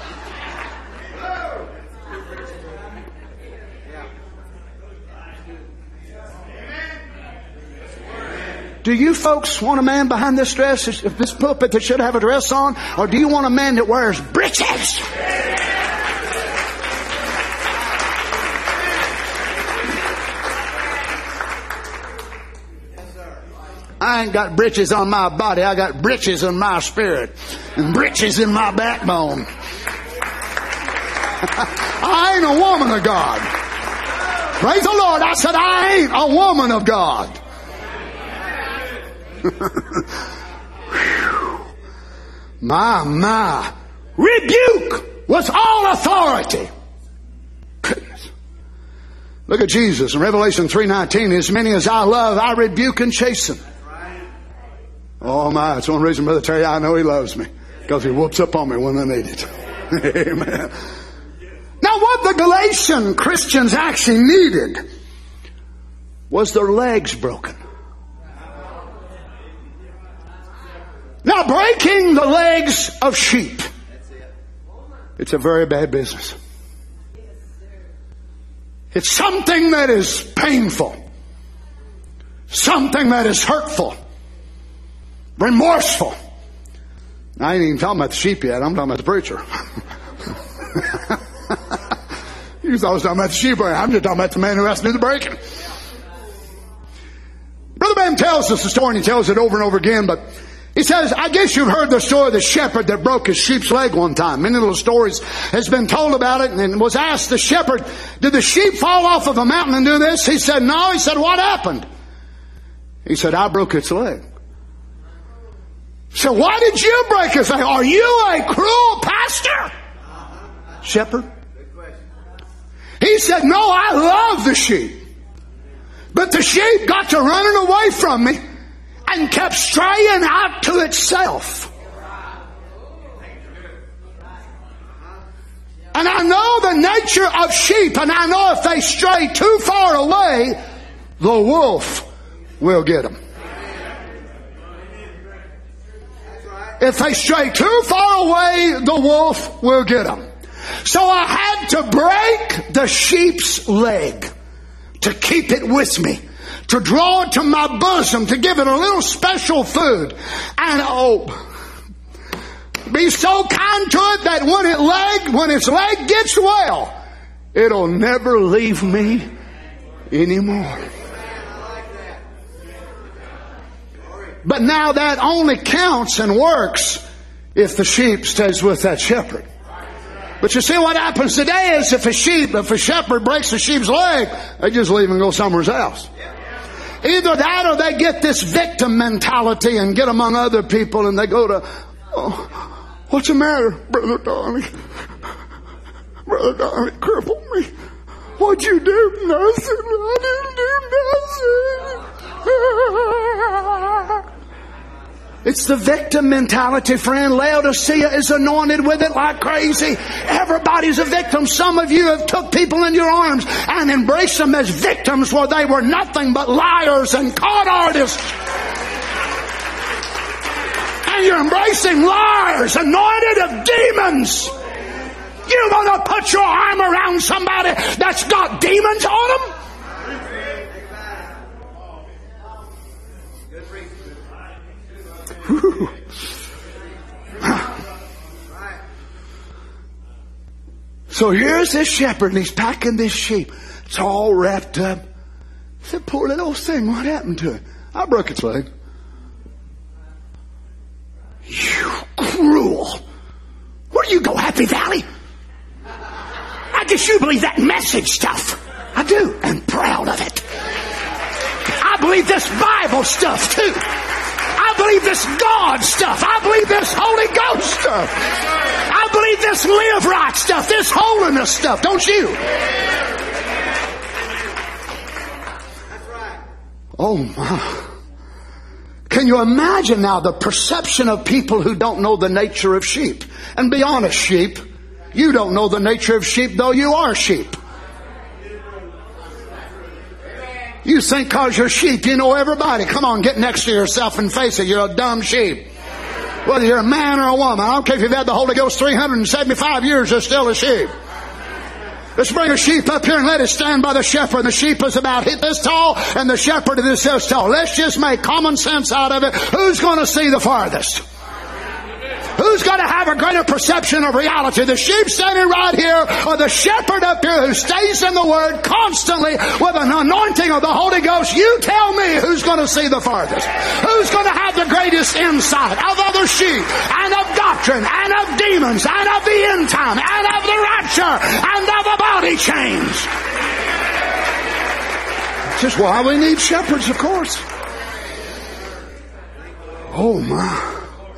Do you folks want a man behind this dress, this pulpit that should have a dress on? Or do you want a man that wears breeches? I ain't got breeches on my body. I got breeches in my spirit. And breeches in my backbone. I ain't a woman of God. Praise the Lord. I said I ain't a woman of God. My, my. Rebuke with all authority. Goodness. Look at Jesus in Revelation three nineteen. As many as I love, I rebuke and chasten. Oh my, that's one reason, Brother Terry, I know He loves me. Because He whoops up on me when I need it. Amen. Now what the Galatian Christians actually needed was their legs broken. Now breaking the legs of sheep, it's a very bad business. It's something that is painful. Something that is hurtful. Remorseful. I ain't even talking about the sheep yet. I'm talking about the preacher. You thought I was talking about the sheep. I'm just talking about the man who has to do the breaking. Brother Ben tells us the story, and he tells it over and over again, but he says, I guess you've heard the story of the shepherd that broke his sheep's leg one time. Many little stories has been told about it, and was asked the shepherd, did the sheep fall off of a mountain and do this? He said, no. He said, what happened? He said, I broke its leg. So why did you break its leg? Are you a cruel pastor? Shepherd? He said, no, I love the sheep. But the sheep got to running away from me and kept straying out to itself. And I know the nature of sheep, and I know if they stray too far away, the wolf will get them. If they stray too far away, the wolf will get them. So I had to break the sheep's leg to keep it with me, to draw it to my bosom, to give it a little special food. And oh, be so kind to it that when it leg, when its leg gets well, it'll never leave me anymore. But now that only counts and works if the sheep stays with that shepherd. But you see what happens today is if a sheep, if a shepherd breaks a sheep's leg, they just leave and go somewhere else. Either that or they get this victim mentality and get among other people and they go to, oh, what's the matter, Brother Donnie? Brother Donnie crippled me. What'd you do? Nothing. I didn't do nothing. It's the victim mentality, friend. Laodicea is anointed with it like crazy. Everybody's a victim. Some of you have took people in your arms and embraced them as victims where they were nothing but liars and con artists. And you're You're embracing liars, anointed of demons. You want to put your arm around somebody that's got demons on them? Whew. So here's this shepherd, and he's packing this sheep. It's all wrapped up. I said, poor little thing, what happened to it? I broke its leg. You cruel. Where do you go, Happy Valley? I guess you believe that message stuff. I do, and proud of it. I believe this Bible stuff too. I believe this God stuff. I believe this Holy Ghost stuff. I believe this live right stuff, this holiness stuff, don't you? Oh my. Can you imagine now the perception of people who don't know the nature of sheep? And be honest, sheep, you don't know the nature of sheep, though you are sheep. You think because you're sheep, you know everybody. Come on, get next to yourself and face it. You're a dumb sheep. Whether you're a man or a woman. I don't care if you've had the Holy Ghost three hundred seventy-five years, you're still a sheep. Let's bring a sheep up here and let it stand by the shepherd. The sheep is about this tall and the shepherd is this tall. Let's just make common sense out of it. Who's going to see the farthest? Who's going to have a greater perception of reality? The sheep standing right here or the shepherd up here who stays in the Word constantly with an anointing of the Holy Ghost? You tell me who's going to see the farthest. Who's going to have the greatest insight of other sheep and of doctrine and of demons and of the end time and of the rapture and of the body change? This is why we need shepherds, of course. Oh my.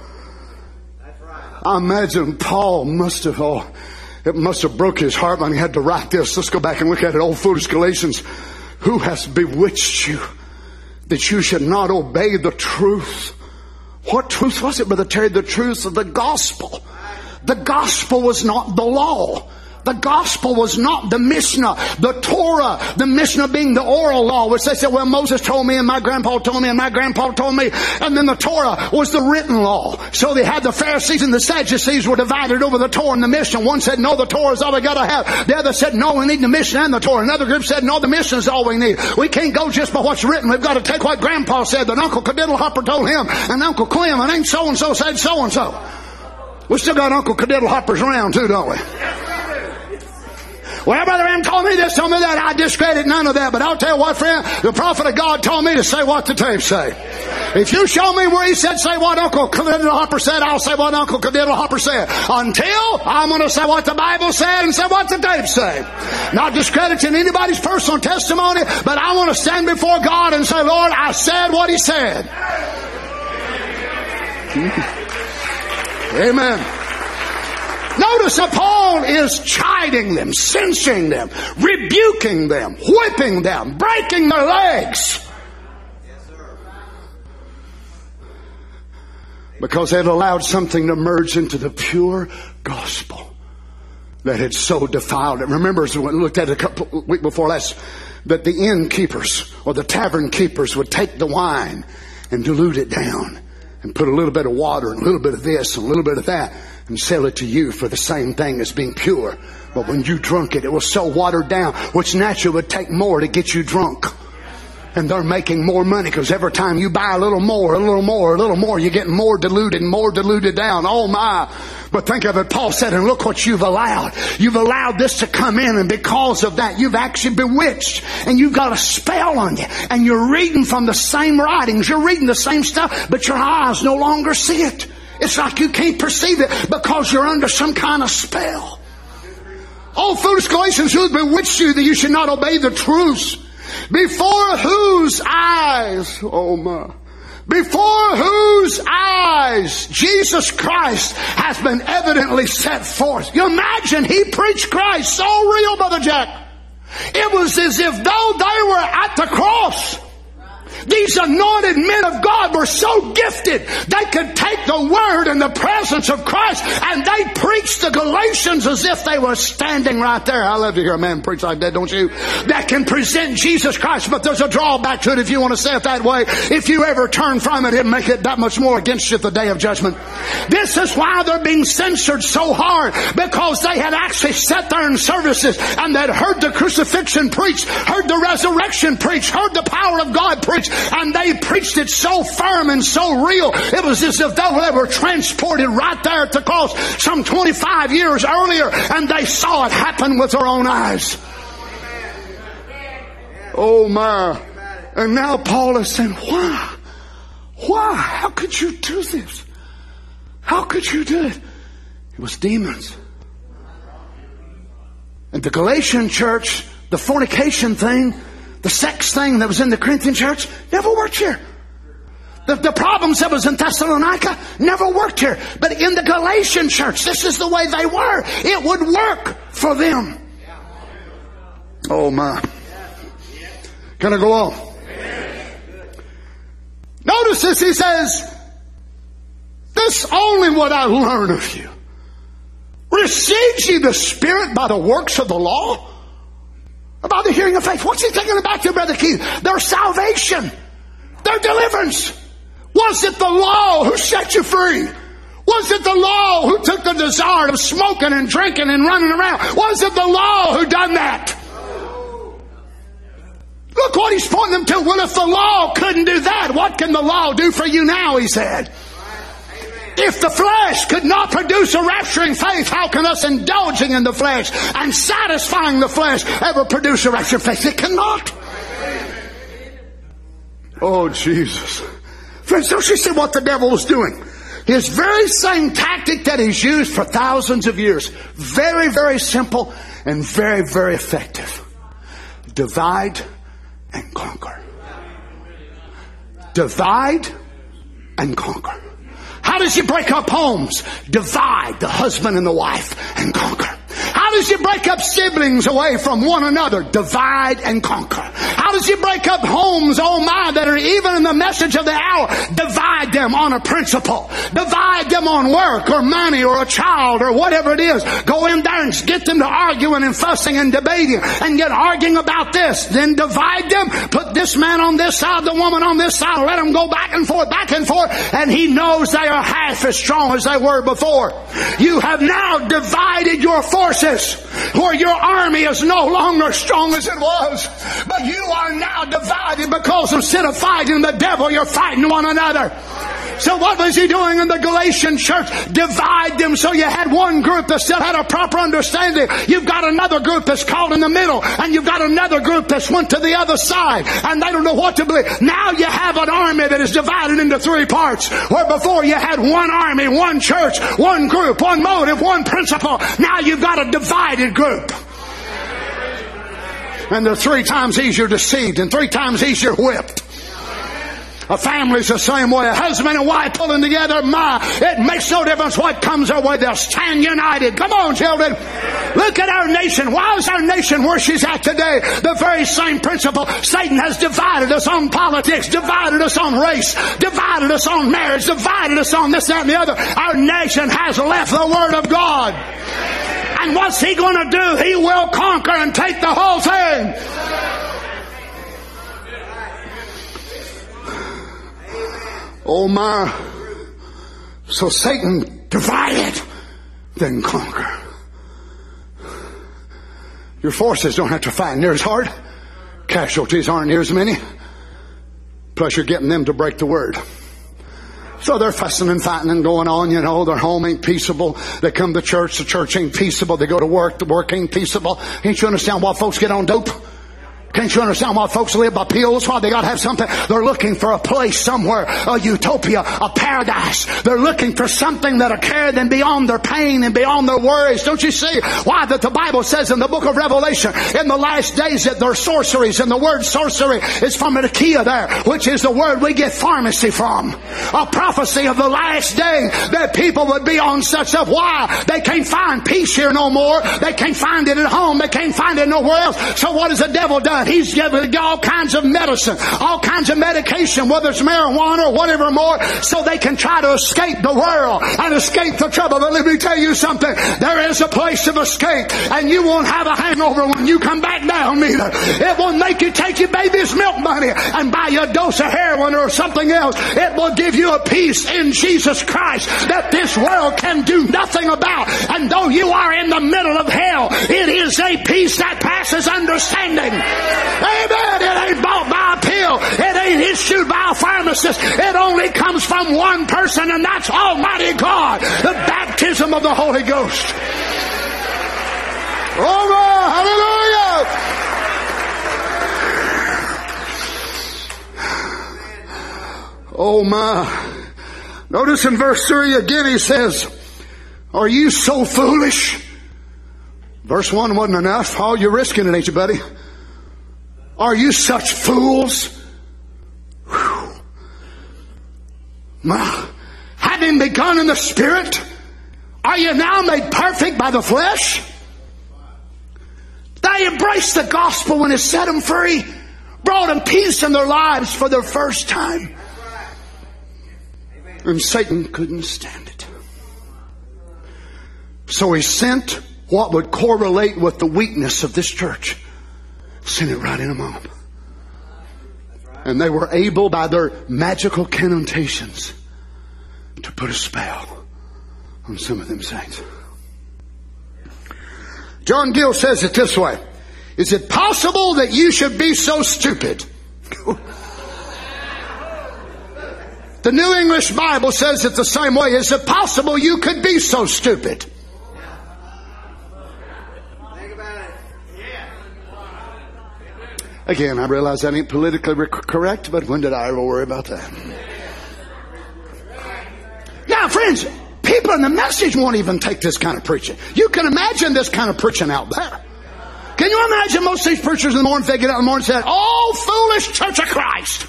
I imagine Paul must have, oh, it must have broke his heart when he had to write this. Let's go back and look at it. Oh, foolish Galatians, who has bewitched you that you should not obey the truth? What truth was it, Brother Terry? The truth of the gospel. The gospel was not the law. The gospel was not the Mishnah, the Torah, the Mishnah being the oral law, which they said, well, Moses told me and my grandpa told me and my grandpa told me. And then the Torah was the written law. So they had the Pharisees and the Sadducees were divided over the Torah and the Mishnah. One said, no, the Torah is all we got to have. The other said, no, we need the Mishnah and the Torah. Another group said, no, the Mishnah is all we need. We can't go just by what's written. We've got to take what grandpa said, that Uncle Cadiddle Hopper told him, and Uncle Clem, and Aunt so-and-so said so-and-so. We still got Uncle Cadiddle Hoppers around too, don't we? Well, Brother Ram told me this, told me that. I discredit none of that. But I'll tell you what, friend, the prophet of God told me to say what the tapes say. If you show me where he said, say what Uncle Cadiddle Hopper said, I'll say what Uncle Cadiddle Hopper said. Until I'm going to say what the Bible said and say what the tapes say. Not discrediting anybody's personal testimony, but I want to stand before God and say, Lord, I said what he said. Amen. Notice that Paul is chiding them, censuring them, rebuking them, whipping them, breaking their legs. Yes, sir. Because they'd allowed something to merge into the pure gospel that had so defiled it. Remember, as we looked at it a couple week before last, that the innkeepers or the tavern keepers would take the wine and dilute it down and put a little bit of water and a little bit of this and a little bit of that and sell it to you for the same thing as being pure. But when you drunk it, it was so watered down, which naturally would take more to get you drunk. And they're making more money because every time you buy a little more, a little more, a little more, you're getting more diluted, more diluted down. Oh my. But think of it, Paul said, and look what you've allowed. You've allowed this to come in, and because of that, you've actually bewitched, and you've got a spell on you. And you're reading from the same writings. You're reading the same stuff, but your eyes no longer see it. It's like you can't perceive it because you're under some kind of spell. Oh, foolish Galatians, who bewitched you that you should not obey the truth? Before whose eyes, oh my, before whose eyes Jesus Christ has been evidently set forth. You imagine he preached Christ so real, Brother Jack. It was as if though they were at the cross. These anointed men of God were so gifted, they could take the Word in the presence of Christ and they preached the Galatians as if they were standing right there. I love to hear a man preach like that, don't you? That can present Jesus Christ, but there's a drawback to it if you want to say it that way. If you ever turn from it, it'll make it that much more against you at the day of judgment. This is why they're being censored so hard, because they had actually sat there in services and they'd heard the crucifixion preached, heard the resurrection preached, heard the power of God preached, and they preached it so firm and so real. It was as if they were transported right there at the cross some twenty-five years earlier, and they saw it happen with their own eyes. Oh my. And now Paul is saying, why? Why? How could you do this? How could you do it? It was demons. And the Galatian church, the fornication thing, the sex thing that was in the Corinthian church, never worked here. The, the problems that was in Thessalonica never worked here. But in the Galatian church, this is the way they were. It would work for them. Oh my. Can I go on? Notice this, he says, this only what I learn of you. Receives ye the Spirit by the works of the law? Or by the hearing of faith? What's he thinking about there, Brother Keith? Their salvation. Their deliverance. Was it the law who set you free? Was it the law who took the desire of smoking and drinking and running around? Was it the law who done that? Look what he's pointing them to. Well, if the law couldn't do that, what can the law do for you now, he said. If the flesh could not produce a rapturing faith, how can us indulging in the flesh and satisfying the flesh ever produce a rapturing faith? It cannot. Oh, Jesus. Friends, don't you see what the devil is doing? His very same tactic that he's used for thousands of years. Very, very simple and very, very effective. Divide and conquer. Divide and conquer. How does he break up homes? Divide the husband and the wife and conquer. How does he break up siblings away from one another? Divide and conquer. How does he break up homes, oh my, that are even in the message of the hour? Divide them on a principle. Divide them on work or money or a child or whatever it is. Go in there and get them to arguing and fussing and debating and get arguing about this. Then divide them. Put this man on this side, the woman on this side. Let them go back and forth, back and forth. And he knows they are half as strong as they were before. You have now divided your forces, where your army is no longer strong as it was, but you are now divided because instead of fighting the devil, you're fighting one another. So what was he doing in the Galatian church? Divide them. So you had one group that still had a proper understanding. You've got another group that's caught in the middle, and you've got another group that's went to the other side, and they don't know what to believe. Now you have an army that is divided into three parts, where before you had one army, one church, one group, one motive, one principle. Now you've got a divided group. And they're three times easier deceived and three times easier whipped. A family's the same way. A husband and wife pulling together, my, it makes no difference what comes their way. They'll stand united. Come on, children. Look at our nation. Why is our nation where she's at today? The very same principle. Satan has divided us on politics, divided us on race, divided us on marriage, divided us on this, that, and the other. Our nation has left the Word of God. And what's he going to do? He will conquer and take the whole thing. Oh my. So Satan divided, then conquer. Your forces don't have to fight near as hard. Casualties aren't near as many. Plus you're getting them to break the word. So they're fussing and fighting and going on, you know. Their home ain't peaceable. They come to church, the church ain't peaceable. They go to work, the work ain't peaceable. Can't you understand why folks get on dope? Can't you understand why folks live by pills? Why they got to have something? They're looking for a place somewhere, a utopia, a paradise. They're looking for something that'll carry them beyond their pain and beyond their worries. Don't you see why that the Bible says in the book of Revelation, in the last days that there are sorceries, and the word sorcery is from an Achaia there, which is the word we get pharmacy from. A prophecy of the last day that people would be on such stuff. Why? They can't find peace here no more. They can't find it at home. They can't find it nowhere else. So what has the devil done? He's given all kinds of medicine, all kinds of medication, whether it's marijuana or whatever more, so they can try to escape the world and escape the trouble. But let me tell you something. There is a place of escape, and you won't have a hangover when you come back down either. It won't make you take your baby's milk money and buy you a dose of heroin or something else. It will give you a peace in Jesus Christ that this world can do nothing about. And though you are in the middle of hell, it is a peace that passes understanding. Amen. It ain't bought by a pill. It ain't issued by a pharmacist. It only comes from one person, and that's Almighty God. The baptism of the Holy Ghost. Oh, hallelujah. Oh my. Notice in verse three again he says, are you so foolish? Verse one wasn't enough. Oh, you're risking it, ain't you, buddy? Are you such fools? Whew. My, having begun in the Spirit, are you now made perfect by the flesh? They embraced the gospel when it set them free, brought them peace in their lives for the first time. And Satan couldn't stand it. So he sent what would correlate with the weakness of this church. Sent it right in among them. And they were able, by their magical connotations, to put a spell on some of them saints. John Gill says it this way. Is it possible that you should be so stupid? The New English Bible says it the same way. Is it possible you could be so stupid? Again, I realize that ain't politically correct, but when did I ever worry about that? Now, friends, people in the message won't even take this kind of preaching. You can imagine this kind of preaching out there. Can you imagine most of these preachers in the morning, if they get out in the morning and say, oh, foolish Church of Christ.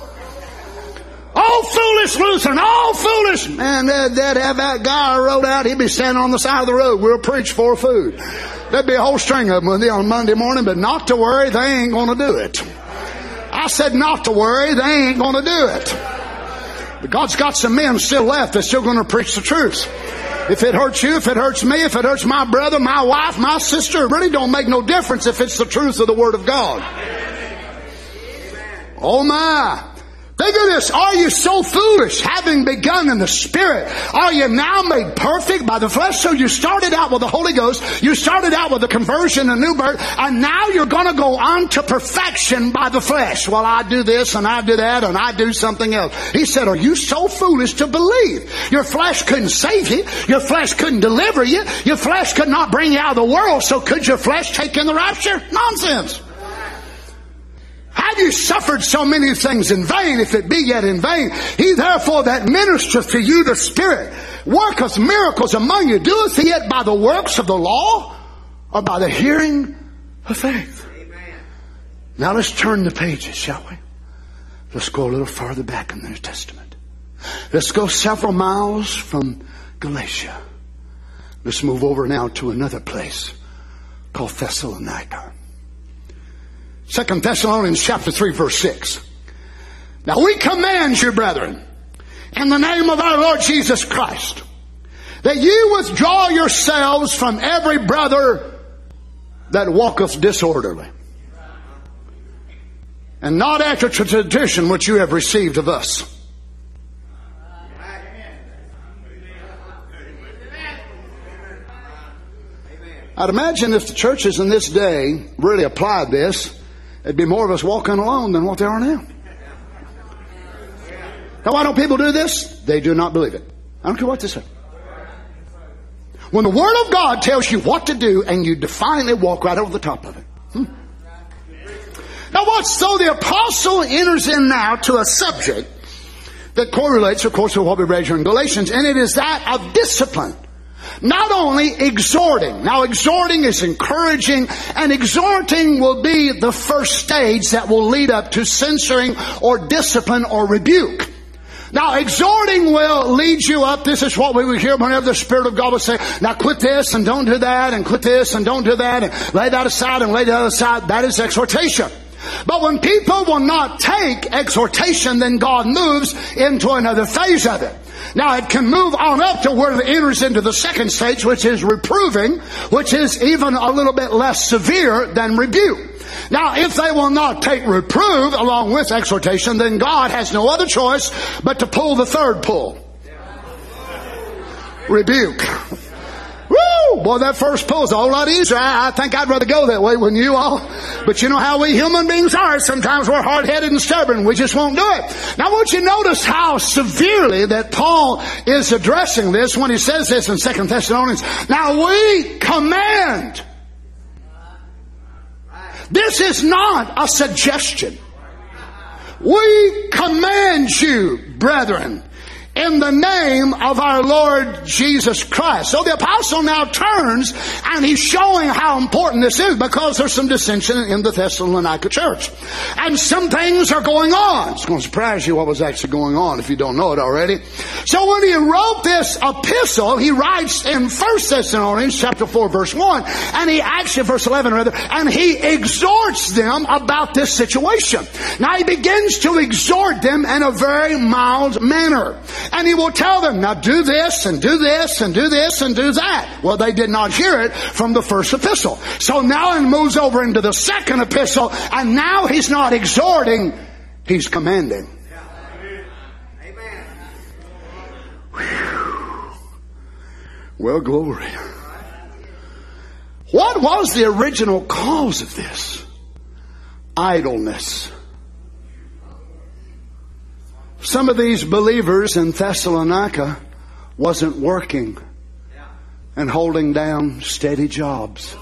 Oh, foolish Lutheran. Oh, foolish. Man, they'd, they'd have that guy rode out. He'd be standing on the side of the road. We'll preach for food. There'd be a whole string of them with you on Monday morning, but not to worry, they ain't going to do it. I said not to worry, they ain't going to do it. But God's got some men still left that's still going to preach the truth. If it hurts you, if it hurts me, if it hurts my brother, my wife, my sister, it really don't make no difference if it's the truth of the Word of God. Oh my. Think of this. Are you so foolish, having begun in the Spirit? Are you now made perfect by the flesh? So you started out with the Holy Ghost. You started out with the conversion, a new birth. And now you're going to go on to perfection by the flesh. Well, I do this and I do that and I do something else. He said, are you so foolish to believe? Your flesh couldn't save you. Your flesh couldn't deliver you. Your flesh could not bring you out of the world. So could your flesh take in the rapture? Nonsense. Have you suffered so many things in vain, if it be yet in vain? He therefore that ministereth to you the Spirit worketh miracles among you. Doeth he it by the works of the law or by the hearing of faith? Amen. Now let's turn the pages, shall we? Let's go a little farther back in the New Testament. Let's go several miles from Galatia. Let's move over now to another place called Thessalonica. Second Thessalonians chapter three, verse six. Now we command you, brethren, in the name of our Lord Jesus Christ, that you withdraw yourselves from every brother that walketh disorderly, and not after the tradition which you have received of us. I'd imagine if the churches in this day really applied this, there'd be more of us walking alone than what there are now. Now, why don't people do this? They do not believe it. I don't care what they say. When the Word of God tells you what to do and you defiantly walk right over the top of it. Hmm. Now watch, so the apostle enters in now to a subject that correlates, of course, with what we read here in Galatians, and it is that of discipline. Not only exhorting. Now exhorting is encouraging, and exhorting will be the first stage that will lead up to censoring or discipline or rebuke. Now exhorting will lead you up. This is what we would hear whenever the Spirit of God would say, now quit this and don't do that, and quit this and don't do that, and lay that aside and lay that aside. That is exhortation. But when people will not take exhortation, then God moves into another phase of it. Now it can move on up to where it enters into the second stage, which is reproving, which is even a little bit less severe than rebuke. Now, if they will not take reprove along with exhortation, then God has no other choice but to pull the third pull. Rebuke. Woo! Boy, that first pull is a whole lot easier. I, I think I'd rather go that way, wouldn't you all? But you know how we human beings are. Sometimes we're hard-headed and stubborn. We just won't do it. Now, I want you to notice how severely that Paul is addressing this when he says this in Second Thessalonians. Now, we command. This is not a suggestion. We command you, brethren, in the name of our Lord Jesus Christ. So the apostle now turns and he's showing how important this is, because there's some dissension in the Thessalonica church. And some things are going on. It's going to surprise you what was actually going on if you don't know it already. So when he wrote this epistle, he writes in First Thessalonians chapter four verse one, and he actually, verse eleven rather, and he exhorts them about this situation. Now he begins to exhort them in a very mild manner. And he will tell them, now do this and do this and do this and do that. Well, they did not hear it from the first epistle. So now he moves over into the second epistle, and now he's not exhorting, he's commanding. Amen. Well, glory. What was the original cause of this? Idleness. Some of these believers in Thessalonica wasn't working and holding down steady jobs.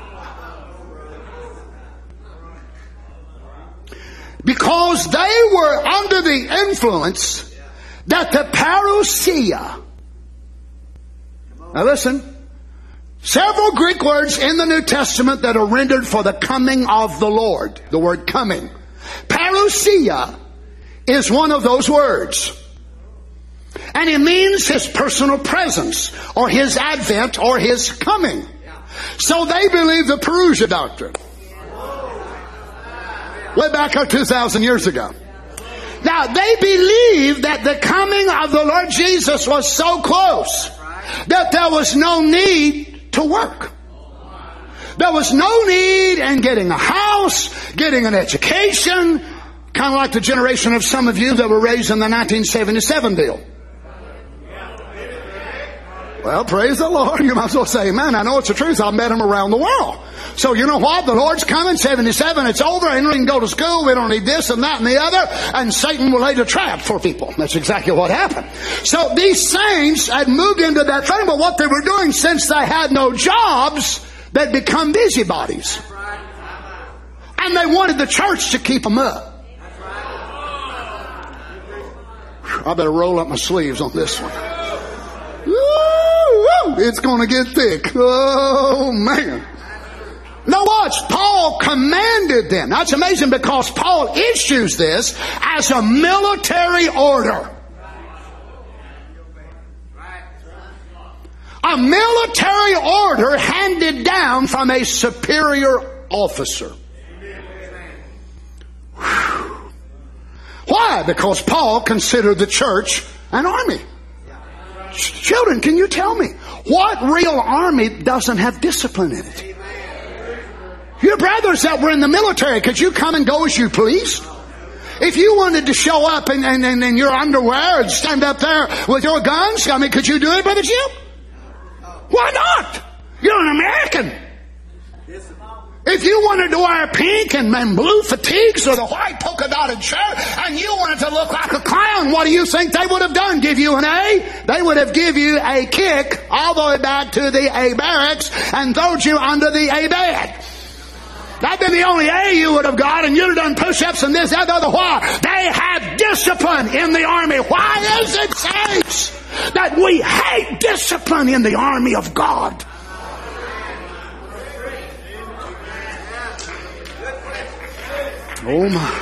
Because they were under the influence that the parousia. Now listen. Several Greek words in the New Testament that are rendered for the coming of the Lord. The word coming. Parousia is one of those words. And it means his personal presence, or his advent, or his coming. So they believe the Parousia doctrine. Way back here two thousand years ago. Now they believe that the coming of the Lord Jesus was so close that there was no need to work. There was no need in getting a house, getting an education. Kind of like the generation of some of you that were raised in the nineteen seventy-seven deal. Well, praise the Lord. You might as well say amen. I know it's the truth. I've met them around the world. So you know what? The Lord's coming. seventy-seven, it's over. And we can go to school. We don't need this and that and the other. And Satan will lay the trap for people. That's exactly what happened. So these saints had moved into that thing. But what they were doing, since they had no jobs, they'd become busybodies. And they wanted the church to keep them up. I better roll up my sleeves on this one. Woo, it's going to get thick. Oh, man. Now watch. Paul commanded them. Now it's amazing, because Paul issues this as a military order. A military order handed down from a superior officer. Whew. Why? Because Paul considered the church an army. Children, can you tell me, what real army doesn't have discipline in it? Your brothers that were in the military, could you come and go as you please? If you wanted to show up in, in, in, in your underwear and stand up there with your guns, I mean, could you do it, Brother Jim? Why not? You're an American. If you wanted to wear pink and, and blue fatigues or the white polka dotted shirt and you wanted to look like a clown, what do you think they would have done? Give you an A? They would have given you a kick all the way back to the A barracks and throwed you under the A bed. That'd been the only A you would have got, and you'd have done push-ups and this, that, the other. Why? They have discipline in the army. Why is it, saints, that we hate discipline in the army of God? Oh my.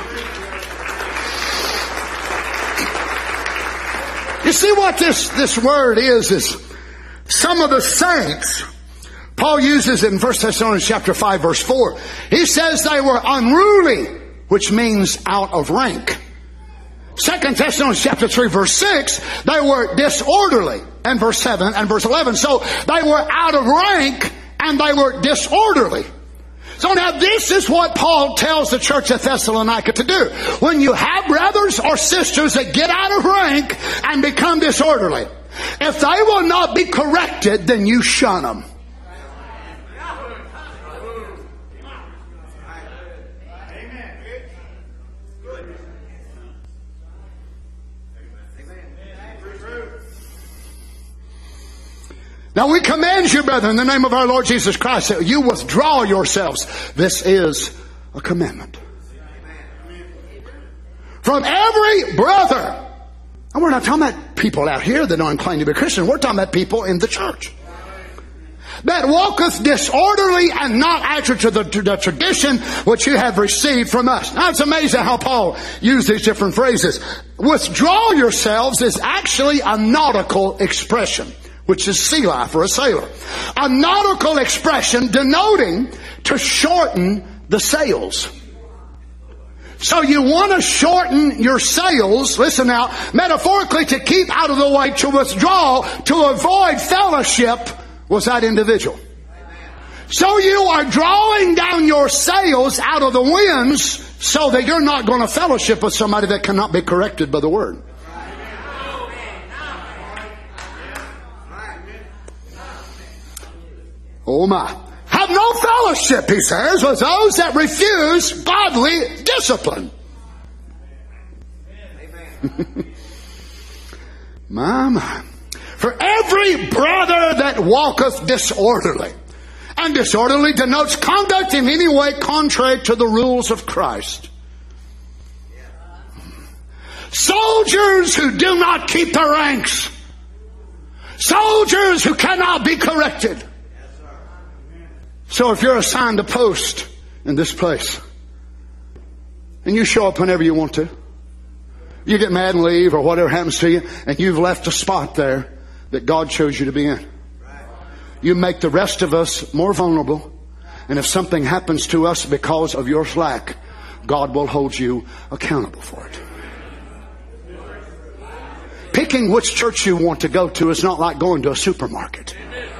You see what this, this word is, is some of the saints, Paul uses it in First Thessalonians chapter five verse four. He says they were unruly which means out of rank. Second Thessalonians chapter three verse six, they were disorderly. And verse seven and verse eleven. So they were out of rank and they were disorderly. So now this is what Paul tells the church of Thessalonica to do. When you have brothers or sisters that get out of rank and become disorderly, if they will not be corrected, then you shun them. Now we command you, brethren, in the name of our Lord Jesus Christ, that you withdraw yourselves. This is a commandment. From every brother. And we're not talking about people out here that don't claim to be Christian. We're talking about people in the church. That walketh disorderly and not after to the, to the tradition which you have received from us. Now it's amazing how Paul used these different phrases. Withdraw yourselves is actually a nautical expression, which is sea life for a sailor. A nautical expression denoting to shorten the sails. So you want to shorten your sails, listen now, metaphorically to keep out of the way, to withdraw, to avoid fellowship with that individual. So you are drawing down your sails out of the winds so that you're not going to fellowship with somebody that cannot be corrected by the Word. Oh my. Have no fellowship, he says, with those that refuse godly discipline. My, my. For every brother that walketh disorderly. And disorderly denotes conduct in any way contrary to the rules of Christ. Soldiers who do not keep their ranks. Soldiers who cannot be corrected. So if you're assigned a post in this place, and you show up whenever you want to, you get mad and leave or whatever happens to you, and you've left a spot there that God chose you to be in. You make the rest of us more vulnerable, and if something happens to us because of your slack, God will hold you accountable for it. Picking which church you want to go to is not like going to a supermarket.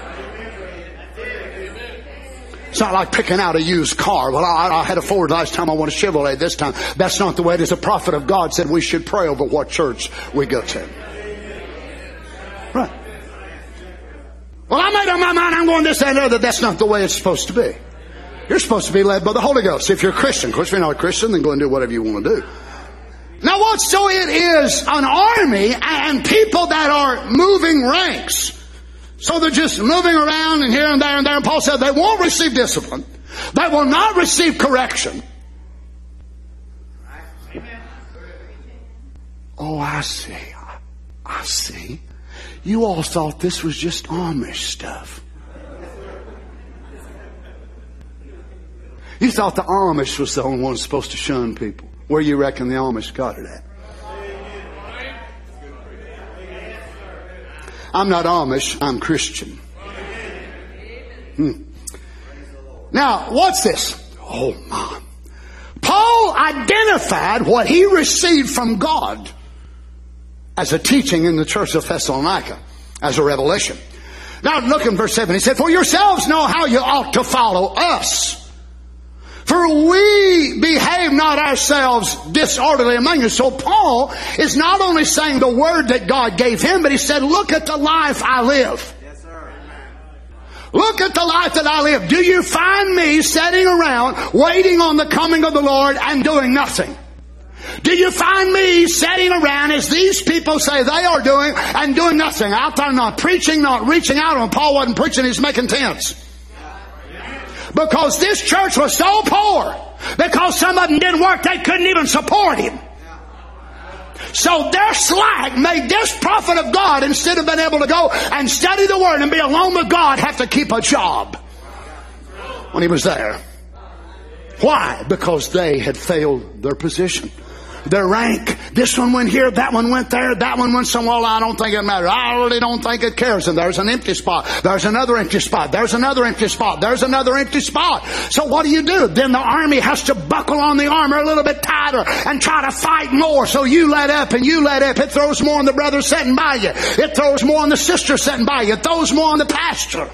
It's not like picking out a used car. Well, I, I had a Ford last time, I want a Chevrolet this time. That's not the way it is. A prophet of God said we should pray over what church we go to. Right. Well, I made up my mind, I'm going this and other. That's not the way it's supposed to be. You're supposed to be led by the Holy Ghost. If you're a Christian. Of course, if you're not a Christian, then go and do whatever you want to do. Now what? So it is an army and people that are moving ranks. So they're just moving around and here and there and there. And Paul said they won't receive discipline. They will not receive correction. Oh, I see. I, I see. You all thought this was just Amish stuff. You thought the Amish was the only one supposed to shun people. Where you reckon the Amish got it at? I'm not Amish, I'm Christian. Hmm. Now, what's this? Oh my. Paul identified what he received from God as a teaching in the church of Thessalonica, as a revelation. Now look in verse seven. He said, for yourselves know how you ought to follow us. For we behave not ourselves disorderly among you. So Paul is not only saying the word that God gave him, but he said, look at the life I live. Yes, sir. Look at the life that I live. Do you find me sitting around waiting on the coming of the Lord and doing nothing? Do you find me sitting around as these people say they are doing and doing nothing? Out there not preaching, not reaching out. When Paul wasn't preaching, he's making tents. Because this church was so poor, because some of them didn't work, they couldn't even support him. So their slack made this prophet of God, instead of being able to go and study the Word and be alone with God, have to keep a job when he was there. Why? Because they had failed their position. Their rank. This one went here, that one went there, that one went somewhere. Well, I don't think it matters. I really don't think it cares. And there's an empty spot. There's another empty spot. There's another empty spot. There's another empty spot. So what do you do? Then the army has to buckle on the armor a little bit tighter and try to fight more. So you let up and you let up. It throws more on the brother sitting by you. It throws more on the sister sitting by you. It throws more on the pastor.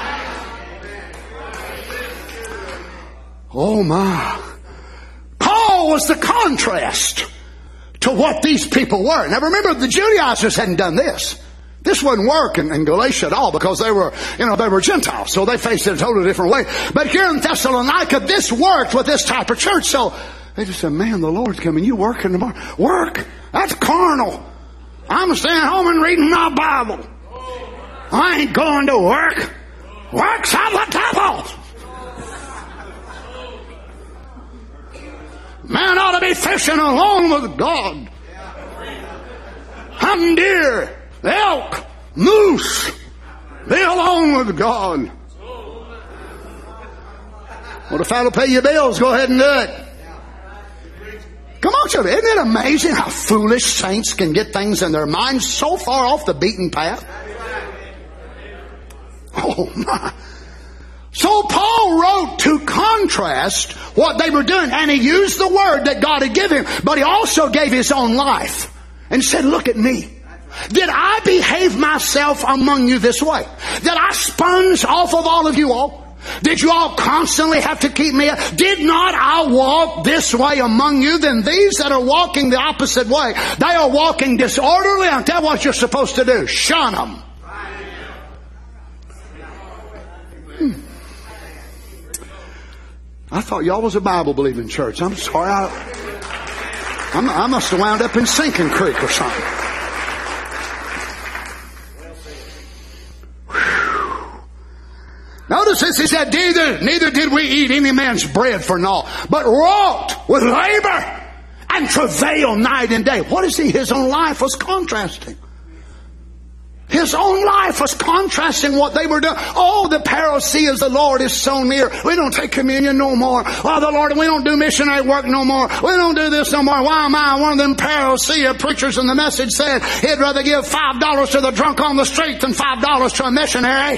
Oh my. Paul was the contrast to what these people were. Now remember, the Judaizers hadn't done this. This wouldn't work in, in Galatia at all because they were, you know, they were Gentiles. So they faced it a totally different way. But here in Thessalonica, this worked with this type of church. So they just said, man, the Lord's coming. You working tomorrow? Work. That's carnal. I'm staying home and reading my Bible. I ain't going to work. Work's out the devil. Man ought to be fishing alone with God. Hunting deer, elk, moose. Be alone with God. Well, if that'll pay your bills, go ahead and do it. Come on, children. Isn't it amazing how foolish saints can get things in their minds so far off the beaten path? Oh, my. So Paul wrote to contrast what they were doing, and he used the word that God had given him, but he also gave his own life and said, look at me. Did I behave myself among you this way? Did I sponge off of all of you all? Did you all constantly have to keep me up? Did not I walk this way among you? Then these that are walking the opposite way, they are walking disorderly. I'll tell you what you're supposed to do. Shun them. Hmm. I thought y'all was a Bible-believing church. I'm sorry. I, I'm, I must have wound up in Sinking Creek or something. Whew. Notice this. He said, neither, neither did we eat any man's bread for naught, but wrought with labor and travail night and day. What is he? His own life was contrasting. His own life was contrasting what they were doing. Oh, the parousia of the Lord is so near. We don't take communion no more. Oh, the Lord, we don't do missionary work no more. We don't do this no more. Why am I one of them parousia preachers? And the message said he'd rather give five dollars to the drunk on the street than five dollars to a missionary.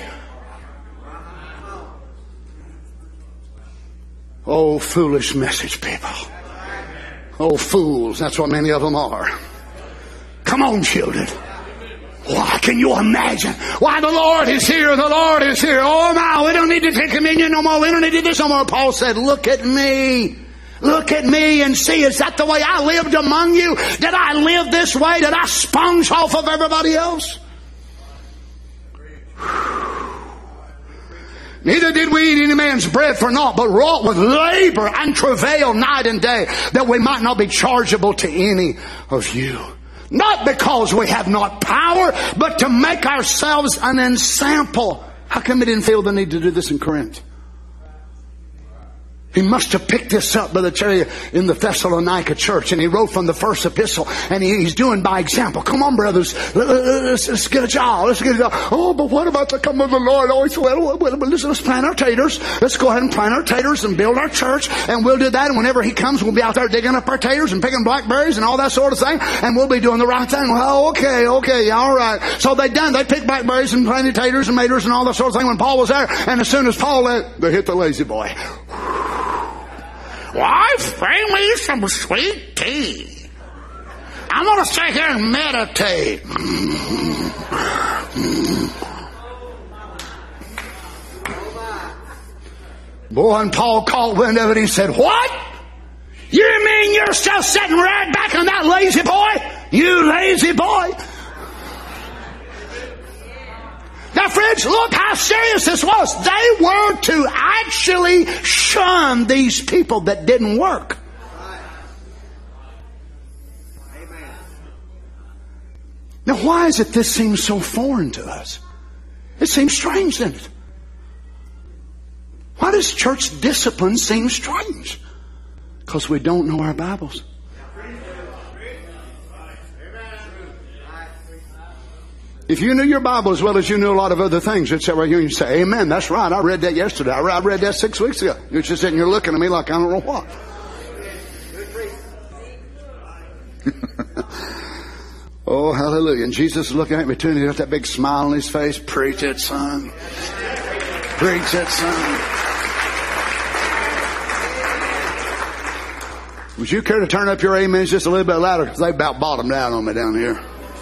Oh, foolish message, people. Oh, fools. That's what many of them are. Come on, children. Why, can you imagine? Why, the Lord is here, the Lord is here. Oh my, we don't need to take communion no more. We don't need to do this no more. Paul said, look at me. Look at me and see, is that the way I lived among you? Did I live this way? Did I sponge off of everybody else? Neither did we eat any man's bread for naught, but wrought with labor and travail night and day, that we might not be chargeable to any of you. Not because we have not power, but to make ourselves an ensample. How come he didn't feel the need to do this in Corinth? He must have picked this up, Brother Terry, in the Thessalonica church. And he wrote from the first epistle. And he, he's doing by example. Come on, brothers. Let's, let's get a job. Let's get a job. Oh, but what about the coming of the Lord? Oh, so, well, well, listen, let's plant our taters. Let's go ahead and plant our taters and build our church. And we'll do that. And whenever he comes, we'll be out there digging up our taters and picking blackberries and all that sort of thing. And we'll be doing the right thing. Well, okay, okay, all right. So they done. They picked blackberries and planted taters and maters and all that sort of thing when Paul was there. And as soon as Paul left, they hit the lazy boy. Wife, bring me some sweet tea. I'm going to sit here and meditate. Boy, and Paul caught wind of it. He said, what? You mean you're still sitting right back on that lazy boy? You lazy boy. Now, friends, look how serious this was. They were to actually shun these people that didn't work. Now, why is it this seems so foreign to us? It seems strange, doesn't it? Why does church discipline seem strange? Because we don't know our Bibles. If you knew your Bible as well as you knew a lot of other things, you'd say, well, you'd say, amen, that's right. I read that yesterday. I read that six weeks ago. You're just sitting here looking at me like I don't know what. Oh, hallelujah. And Jesus is looking at me too, and he got that big smile on his face. Preach it, son. Preach it, son. Would you care to turn up your amens just a little bit louder? Because they about bottomed out on me down here.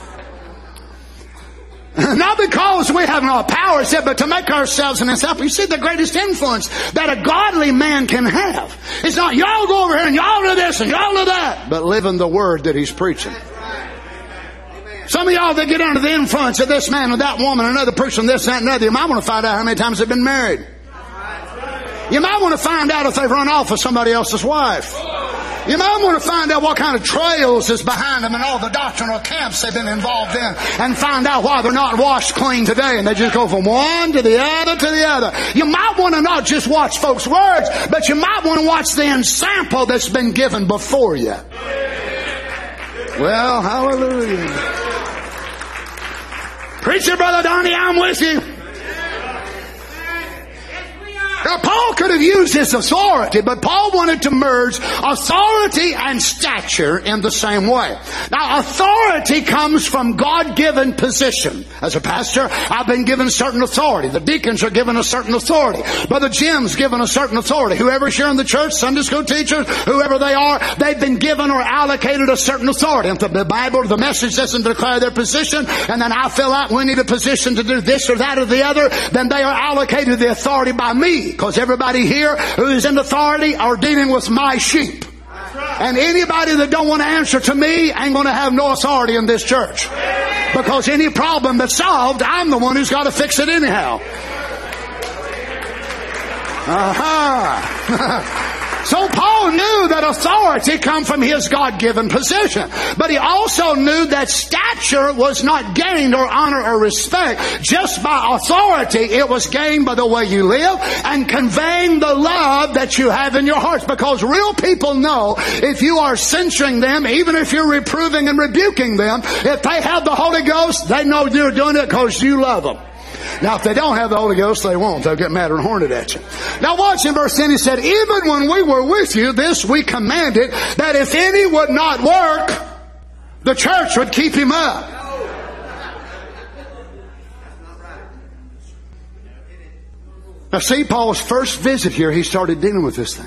Not because we have no power, but to make ourselves an example. You see, the greatest influence that a godly man can have. It's not y'all go over here and y'all do this and y'all do that, but living the word that he's preaching. Some of y'all that get under the influence of this man or that woman, another person, this, that, and another, you might want to find out how many times they've been married. You might want to find out if they've run off with somebody else's wife. You might want to find out what kind of trails is behind them and all the doctrinal camps they've been involved in, and find out why they're not washed clean today and they just go from one to the other to the other. You might want to not just watch folks' words, but you might want to watch the example that's been given before you. Well, hallelujah. Preacher, Brother Donnie, I'm with you. Now, Paul could have used his authority, but Paul wanted to merge authority and stature in the same way. Now, authority comes from God-given position. As a pastor, I've been given certain authority. The deacons are given a certain authority. Brother Jim's given a certain authority. Whoever's here in the church, Sunday school teachers, whoever they are, they've been given or allocated a certain authority. If the Bible or the message doesn't declare their position, and then I feel like we need a position to do this or that or the other, then they are allocated the authority by me. Because everybody here who is in authority are dealing with my sheep. And anybody that don't want to answer to me ain't going to have no authority in this church. Because any problem that's solved, I'm the one who's got to fix it anyhow. Aha! So Paul knew that authority come from his God-given position. But he also knew that stature was not gained or honor or respect just by authority. It was gained by the way you live and conveying the love that you have in your hearts. Because real people know if you are censuring them, even if you're reproving and rebuking them, if they have the Holy Ghost, they know you're doing it because you love them. Now, if they don't have the Holy Ghost, they won't. They'll get mad and horned at you. Now, watch in verse ten. He said, even when we were with you, this we commanded, that if any would not work, the church would keep him up. Now, see, Paul's first visit here, he started dealing with this thing.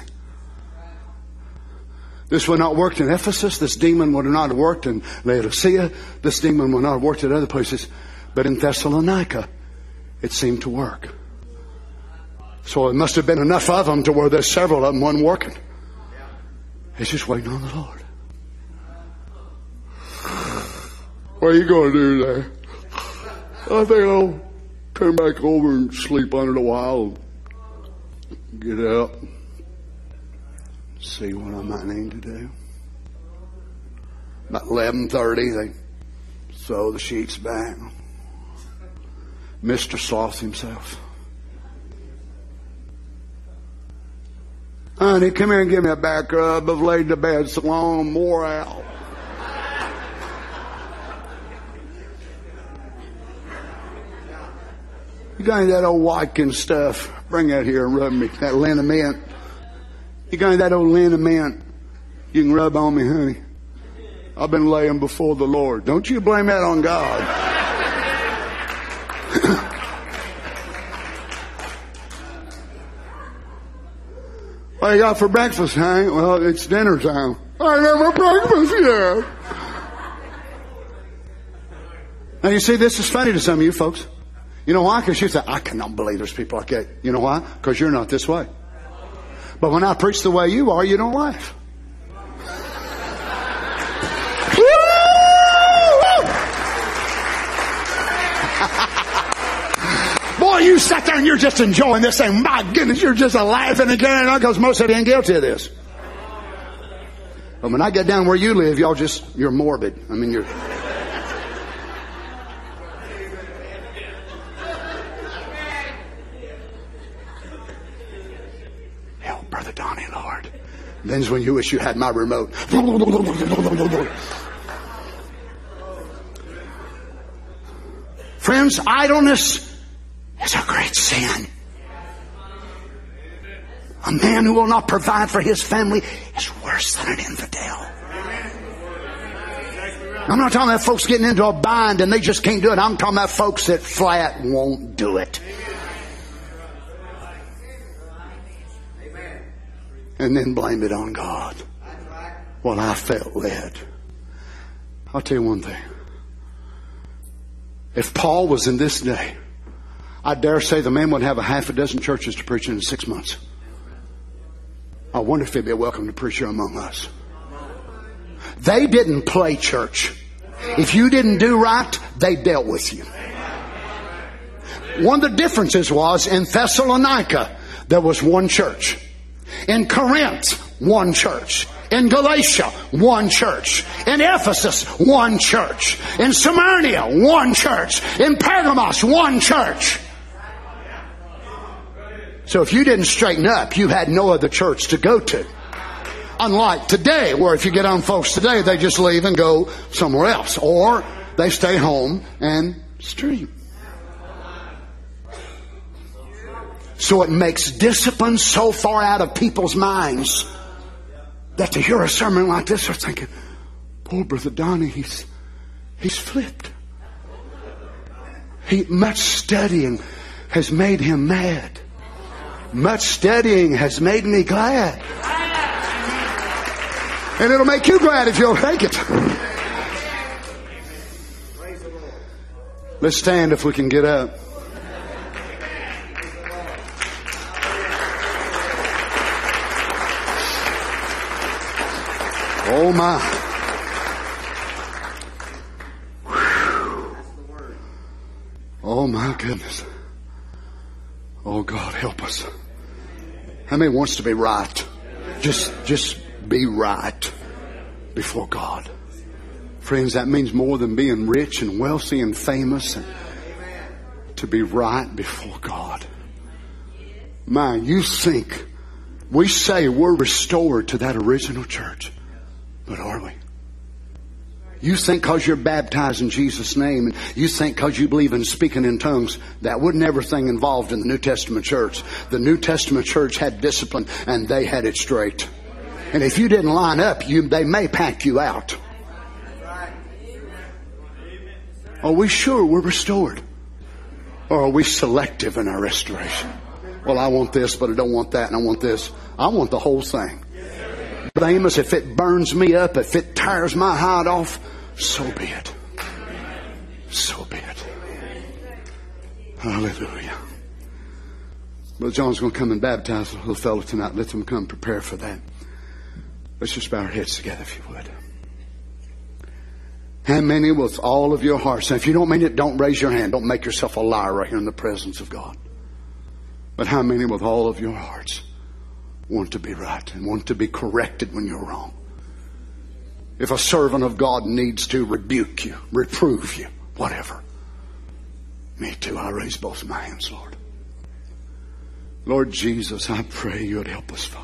This would not have worked in Ephesus. This demon would not have worked in Laodicea. This demon would not have worked at other places. But in Thessalonica, it seemed to work. So it must have been enough of them to where there's several of them wasn't working. It's just waiting on the Lord. What are you going to do there? I think I'll turn back over and sleep on it a while. Get up. See what I might need to do. About eleven thirty, they sew the sheets back. Mister Sloth himself. Honey, come here and give me a back rub. I've laid to bed so long, I'm wore out. You got any of that old Watkins stuff? Bring that here and rub me. That liniment. You got any of that old liniment? You can rub on me, honey. I've been laying before the Lord. Don't you blame that on God. What you got for breakfast, honey? Well, it's dinner time. I never breakfast yet. Now, you see, this is funny to some of you folks. You know why? Because you say, I cannot believe there's people like that. You know why? Because you're not this way. But when I preach the way you are, you don't laugh. Boy, you sat there and you're just enjoying this thing. My goodness, you're just laughing and carrying on because most of you ain't guilty of this. But when I get down where you live, y'all just, you're morbid. I mean, you're... Help, Brother Donnie, Lord. Then's when you wish you had my remote. Friends, idleness is a great sin. A man who will not provide for his family is worse than an infidel. I'm not talking about folks getting into a bind and they just can't do it. I'm talking about folks that flat won't do it. And then blame it on God. Well, I felt led. I'll tell you one thing. If Paul was in this day, I dare say the man would have a half a dozen churches to preach in six months. I wonder if he'd be welcome to preach here among us. They didn't play church. If you didn't do right, they dealt with you. One of the differences was in Thessalonica, there was one church. In Corinth, one church. In Galatia, one church. In Ephesus, one church. In Smyrna, one church. In Pergamos, one church. So if you didn't straighten up, you had no other church to go to. Unlike today, where if you get on folks today, they just leave and go somewhere else. Or they stay home and stream. So it makes discipline so far out of people's minds that to hear a sermon like this, they're thinking, poor Brother Donnie, he's, he's flipped. He, much studying has made him mad. Much studying has made me glad. And it'll make you glad if you'll take it. Let's stand if we can get up. Oh my. Oh my goodness. Oh God, help us. How many wants to be right? Just, just be right before God. Friends, that means more than being rich and wealthy and famous. And to be right before God. Man, you think we say we're restored to that original church. But are we? You think because you're baptized in Jesus' name, and you think because you believe in speaking in tongues, that wasn't everything involved in the New Testament church. The New Testament church had discipline, and they had it straight. And if you didn't line up, you, they may pack you out. Are we sure we're restored? Or are we selective in our restoration? Well, I want this, but I don't want that, and I want this. I want the whole thing. Amos, if it burns me up, if it tears my hide off, so be it. So be it. Hallelujah. Brother John's going to come and baptize a little fellow tonight. Let them come prepare for that. Let's just bow our heads together if you would. How many with all of your hearts? And if you don't mean it, don't raise your hand. Don't make yourself a liar right here in the presence of God. But how many with all of your hearts want to be right and want to be corrected when you're wrong? If a servant of God needs to rebuke you, reprove you, whatever. Me too. I raise both my hands, Lord. Lord Jesus, I pray you would help us, Father.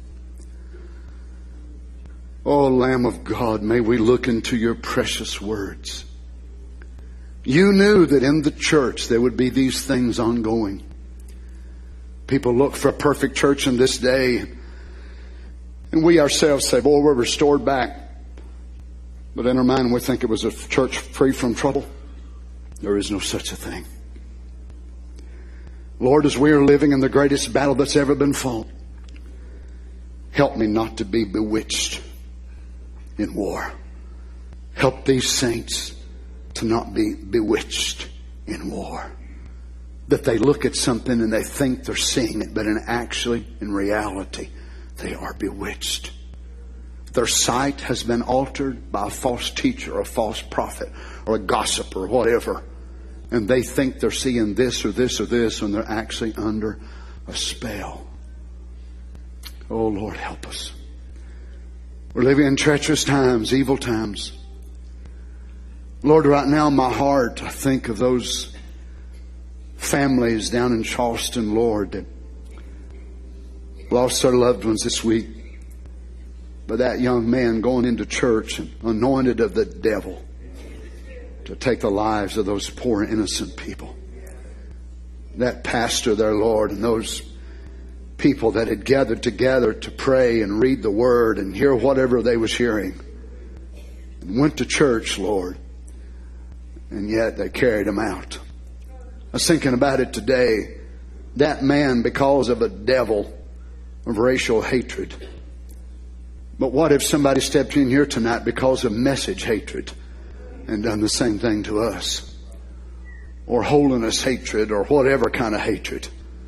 Oh, Lamb of God, may we look into your precious words. You knew that in the church there would be these things ongoing. People look for a perfect church in this day, and we ourselves say, boy, we're restored back. But in our mind, we think it was a church free from trouble. There is no such a thing. Lord, as we are living in the greatest battle that's ever been fought, help me not to be bewitched in war. Help these saints to not be bewitched in war. That they look at something and they think they're seeing it, but in actually, in reality, they are bewitched. Their sight has been altered by a false teacher or a false prophet or a gossip or whatever. And they think they're seeing this or this or this, and they're actually under a spell. Oh, Lord, help us. We're living in treacherous times, evil times. Lord, right now in my heart, I think of those families down in Charleston, Lord, that lost their loved ones this week. But that young man going into church and anointed of the devil to take the lives of those poor innocent people. That pastor there, Lord, and those people that had gathered together to pray and read the Word and hear whatever they was hearing. went to church, Lord, and yet they carried him out. I was thinking about it today. That man, because of a devil of racial hatred. But what if somebody stepped in here tonight because of message hatred and done the same thing to us? Or holiness hatred, or whatever kind of hatred.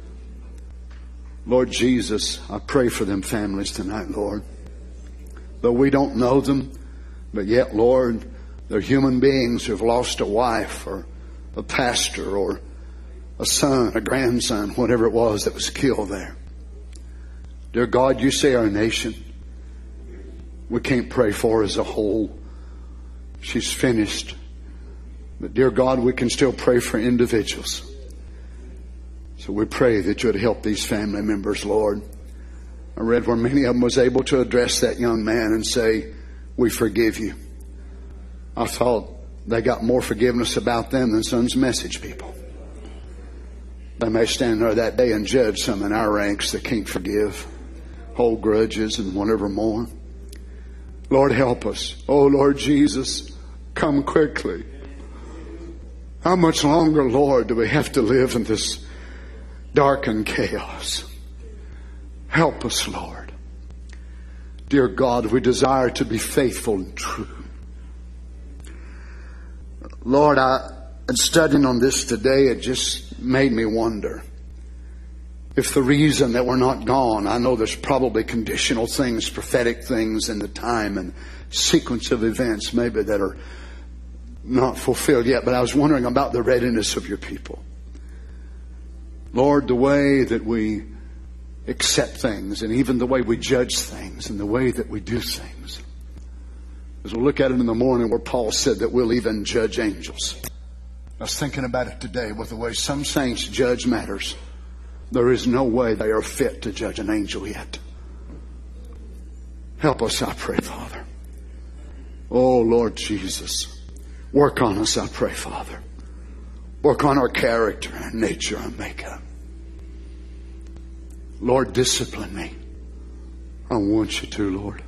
Lord Jesus, I pray for them families tonight, Lord. Though we don't know them, but yet, Lord, they're human beings who've lost a wife or a pastor or a son, a grandson, whatever it was that was killed there. Dear God, you say our nation, we can't pray for as a whole. She's finished. But dear God, we can still pray for individuals. So we pray that you would help these family members, Lord. I read where many of them was able to address that young man and say, we forgive you. I thought they got more forgiveness about them than Son's Message people. They may stand there that day and judge some in our ranks that can't forgive, hold grudges and whatever more. Lord, help us. Oh, Lord Jesus, come quickly. How much longer, Lord, do we have to live in this darkened chaos? Help us, Lord. Dear God, we desire to be faithful and true. Lord, I, in studying on this today, it just made me wonder if the reason that we're not gone, I know there's probably conditional things, prophetic things in the time and sequence of events maybe that are not fulfilled yet, but I was wondering about the readiness of your people. Lord, the way that we accept things and even the way we judge things and the way that we do things. As we'll look at it in the morning where Paul said that we'll even judge angels. I was thinking about it today with the way some saints judge matters. There is no way they are fit to judge an angel yet. Help us, I pray, Father. Oh, Lord Jesus. Work on us, I pray, Father. Work on our character, our nature, our makeup. Lord, discipline me. I want you to, Lord.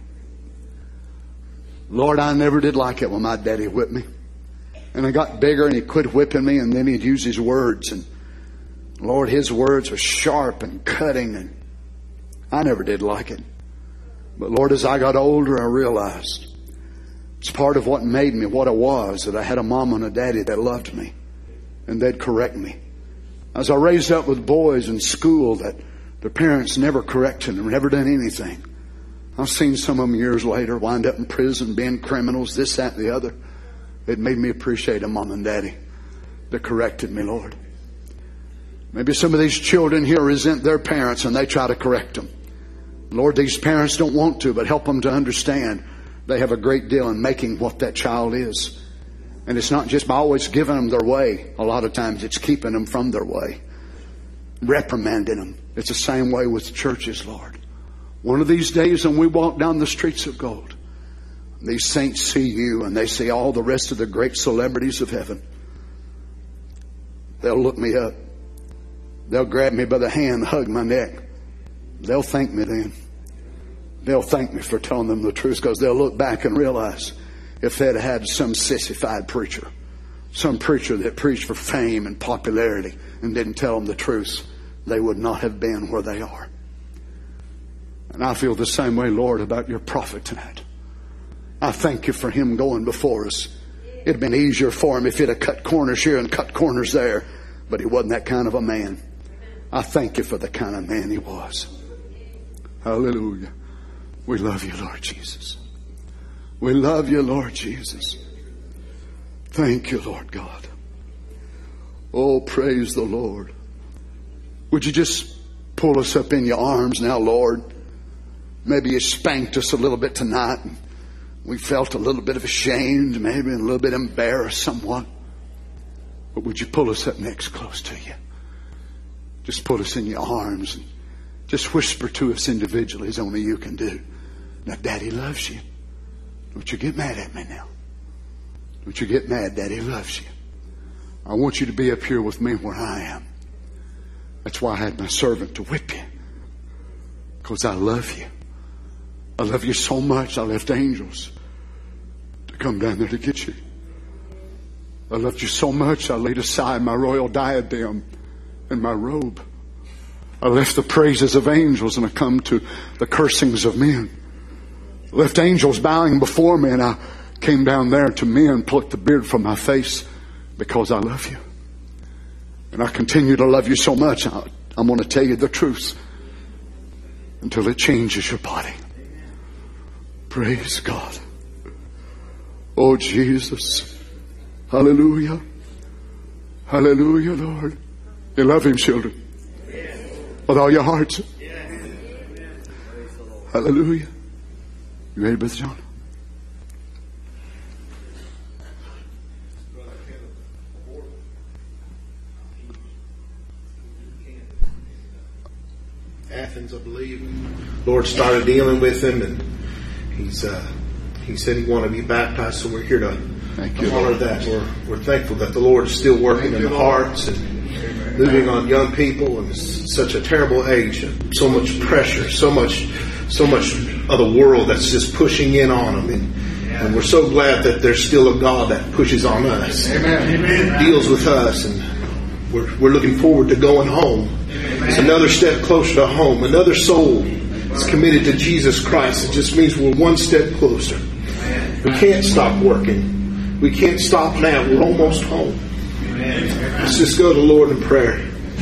Lord, I never did like it when my daddy whipped me. And I got bigger and he quit whipping me and then he'd use his words. And Lord, his words are sharp and cutting and I never did like it. But Lord, as I got older, I realized it's part of what made me what I was, that I had a mom and a daddy that loved me and they'd correct me. As I raised up with boys in school that their parents never corrected them, never done anything. I've seen some of them years later wind up in prison, being criminals, this, that, and the other. It made me appreciate a mom and daddy that corrected me, Lord. Maybe some of these children here resent their parents and they try to correct them. Lord, these parents don't want to, but help them to understand they have a great deal in making what that child is. And it's not just by always giving them their way. A lot of times it's keeping them from their way. Reprimanding them. It's the same way with churches, Lord. One of these days when we walk down the streets of gold, these saints see you and they see all the rest of the great celebrities of heaven. They'll look me up. They'll grab me by the hand, hug my neck. They'll thank me then. They'll thank me for telling them the truth, because they'll look back and realize if they'd had some sissified preacher, some preacher that preached for fame and popularity and didn't tell them the truth, they would not have been where they are. And I feel the same way, Lord, about your prophet tonight. I thank you for him going before us. It'd been easier for him if he'd have cut corners here and cut corners there, but he wasn't that kind of a man. I thank you for the kind of man he was. Hallelujah. We love you, Lord Jesus. We love you, Lord Jesus. Thank you, Lord God. Oh, praise the Lord. Would you just pull us up in your arms now, Lord? Maybe you spanked us a little bit tonight. And we felt a little bit of ashamed, maybe a little bit embarrassed somewhat. But would you pull us up next close to you? Just put us in your arms and just whisper to us individually as only you can do. Now, Daddy loves you. Don't you get mad at me now. Don't you get mad. Daddy loves you. I want you to be up here with me where I am. That's why I had my servant to whip you. Because I love you. I love you so much I left angels to come down there to get you. I loved you so much, I laid aside my royal diadem and my robe. I left the praises of angels and I come to the cursings of men. I left angels bowing before me, and I came down there to men, plucked the beard from my face because I love you. And I continue to love you so much, I, I'm going to tell you the truth until it changes your body. Praise God. Oh, Jesus. Hallelujah. Hallelujah, Lord. You love Him, children. With all your hearts. Hallelujah. You ready, Brother John? Athens, I believe. Lord started dealing with him, and he's uh, he said he wanted to be baptized, so we're here to, Thank to you, honor Lord. that. We're we're thankful that the Lord is still working Thank in you, the Lord. hearts and moving on young people, and it's such a terrible age, and so much pressure, so much so much of the world that's just pushing in on them, and, and we're so glad that there's still a God that pushes on us, Amen. deals with us, and we're we're looking forward to going home. It's another step closer to home. Another soul is committed to Jesus Christ. It just means we're one step closer. We can't stop working. We can't stop now. We're almost home. Let's just go to the Lord in prayer.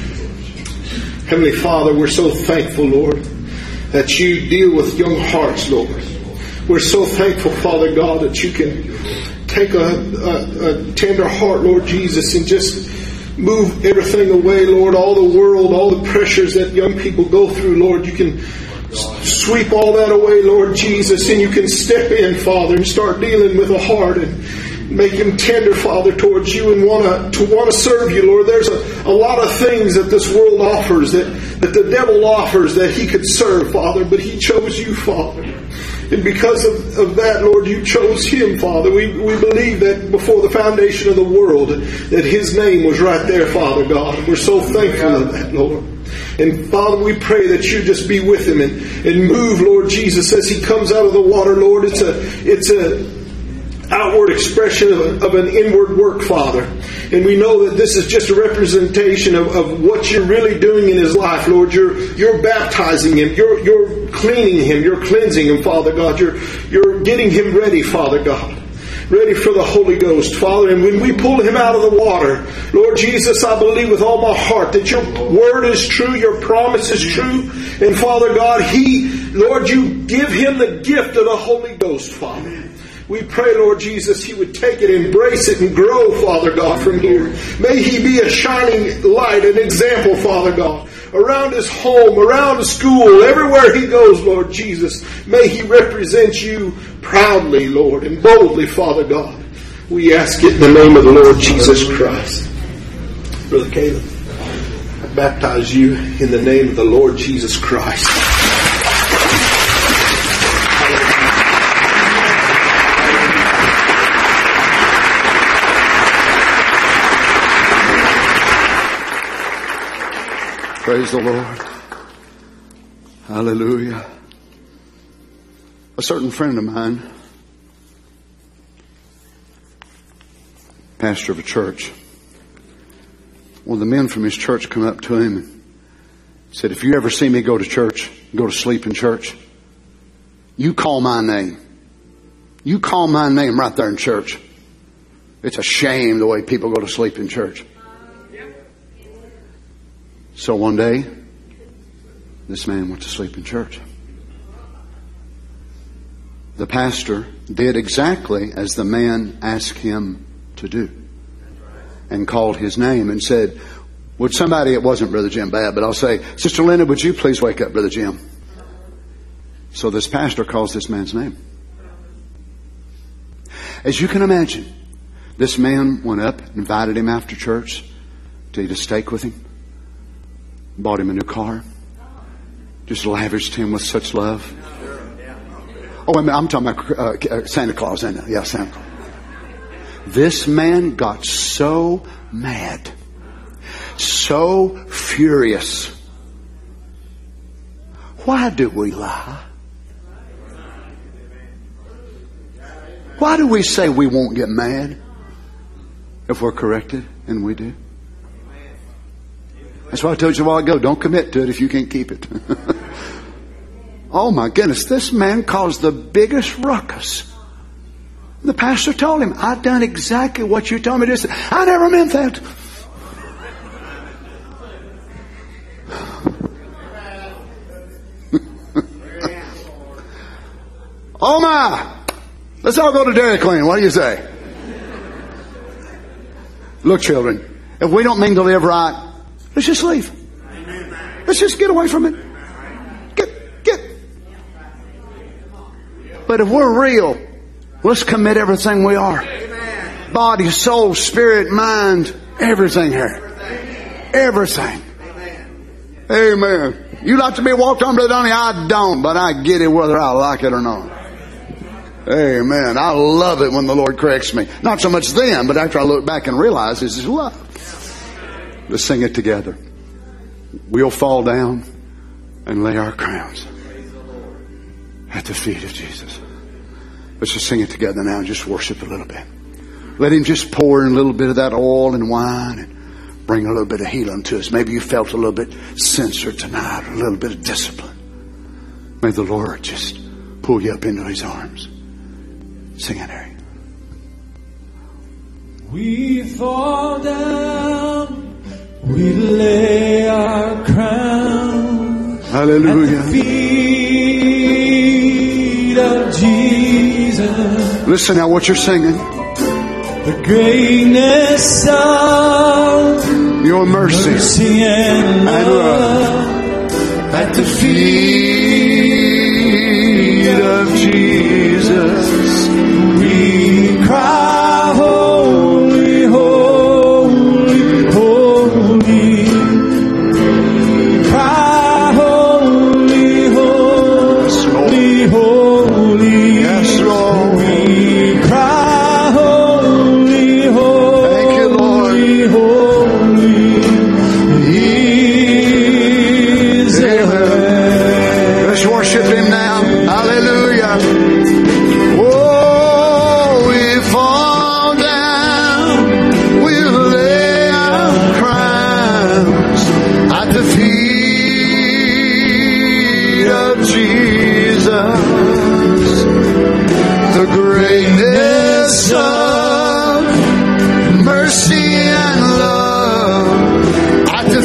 Heavenly Father, we're so thankful, Lord, that you deal with young hearts, Lord. We're so thankful, Father God, that you can take a, a, a tender heart, Lord Jesus, and just move everything away, Lord, all the world, all the pressures that young people go through, Lord. You can sweep all that away, Lord Jesus, and you can step in, Father, and start dealing with a heart and make him tender, Father, towards you and want to to want to serve you, Lord. There's a, a lot of things that this world offers, that, that the devil offers, that he could serve, Father, but he chose you, Father. And because of, of that, Lord, you chose him, Father. We we believe that before the foundation of the world, that his name was right there, Father God. We're so thankful of that, Lord. And Father, we pray that you just be with him and, and move, Lord Jesus, as he comes out of the water, Lord. It's a it's a outward expression of, of an inward work, Father. And we know that this is just a representation of, of what you're really doing in his life, Lord. You're you're baptizing him. You're you're cleaning him. You're cleansing him, Father God. You're you're getting him ready, Father God. Ready for the Holy Ghost, Father. And when we pull him out of the water, Lord Jesus, I believe with all my heart that your word is true, your promise is true. And Father God, he, Lord, you give him the gift of the Holy Ghost, Father. We pray, Lord Jesus, he would take it, embrace it, and grow, Father God, from here. May he be a shining light, an example, Father God, around his home, around his school, everywhere he goes, Lord Jesus. May he represent you proudly, Lord, and boldly, Father God. We ask it in the name of the Lord Jesus Christ. Brother Caleb, I baptize you in the name of the Lord Jesus Christ. Praise the Lord. Hallelujah. A certain friend of mine, pastor of a church, one of the men from his church come up to him and said, if you ever see me go to church, go to sleep in church, you call my name. You call my name right there in church. It's a shame the way people go to sleep in church. So one day, this man went to sleep in church. The pastor did exactly as the man asked him to do, and called his name and said, would somebody, it wasn't Brother Jim Babb, but I'll say, Sister Linda, would you please wake up Brother Jim? So this pastor calls this man's name. As you can imagine, this man went up, invited him after church to eat a steak with him. Bought him a new car. Just lavished him with such love. Oh, wait a minute, I'm talking about uh, Santa Claus. I know. Yeah, Santa Claus. This man got so mad, so furious. Why do we lie? Why do we say we won't get mad if we're corrected? And we do. That's why I told you a while ago, don't commit to it if you can't keep it. Oh my goodness, this man caused the biggest ruckus. The pastor told him, I've done exactly what you told me to say. I never meant that. Oh my! Let's all go to Dairy Queen. What do you say? Look, children, if we don't mean to live right, let's just leave. Let's just get away from it. Get, get. But if we're real, let's commit everything we are. Body, soul, spirit, mind, everything here. Everything. Amen. You like to be walked on, Brother Donnie? I don't, but I get it whether I like it or not. Amen. I love it when the Lord corrects me. Not so much then, but after I look back and realize it's His love. Let's sing it together. We'll fall down and lay our crowns at the feet of Jesus. Let's just sing it together now and just worship a little bit. Let Him just pour in a little bit of that oil and wine and bring a little bit of healing to us. Maybe you felt a little bit censored tonight, a little bit of discipline. May the Lord just pull you up into His arms. Sing it, Harry. We fall down, we lay our crown Hallelujah. at the feet of Jesus. Listen now what you're singing. The greatness of Your mercy, mercy and love at the feet of Jesus. we cry, holy, holy, holy. We cry, holy, holy, holy. Yes, Lord. We cry, holy, holy, Thank you, Lord. holy. Is there. Let's worship Him now. Hallelujah. Oh, we fall down, we lay our crowns at the feet of Jesus. The greatness of mercy and love at the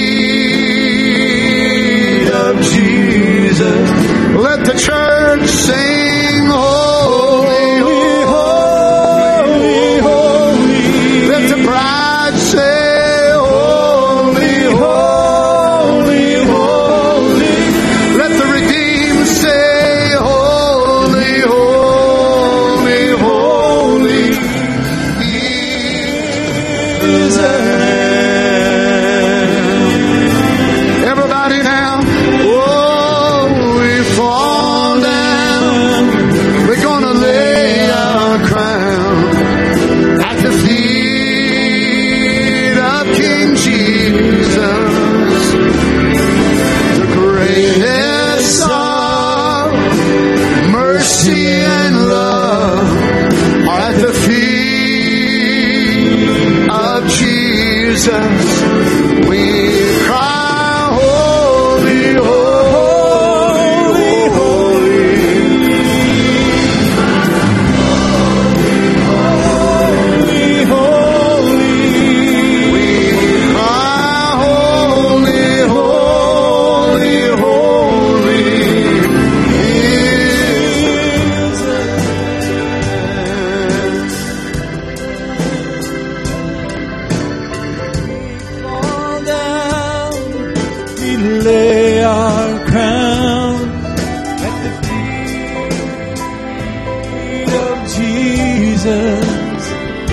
feet of Jesus. Let the church sing, holy, holy, holy. Let the bride say, holy, holy, holy. Let the redeemed say, holy, holy, holy. Is everybody now. Oh, we fall down. We're gonna lay our crown at the feet of King Jesus. The greatness of mercy and love are at the feet of Jesus. We cry, holy, holy, holy. holy, holy. We cry, holy, holy, holy. Fall down, we lay our crown at the feet of Jesus.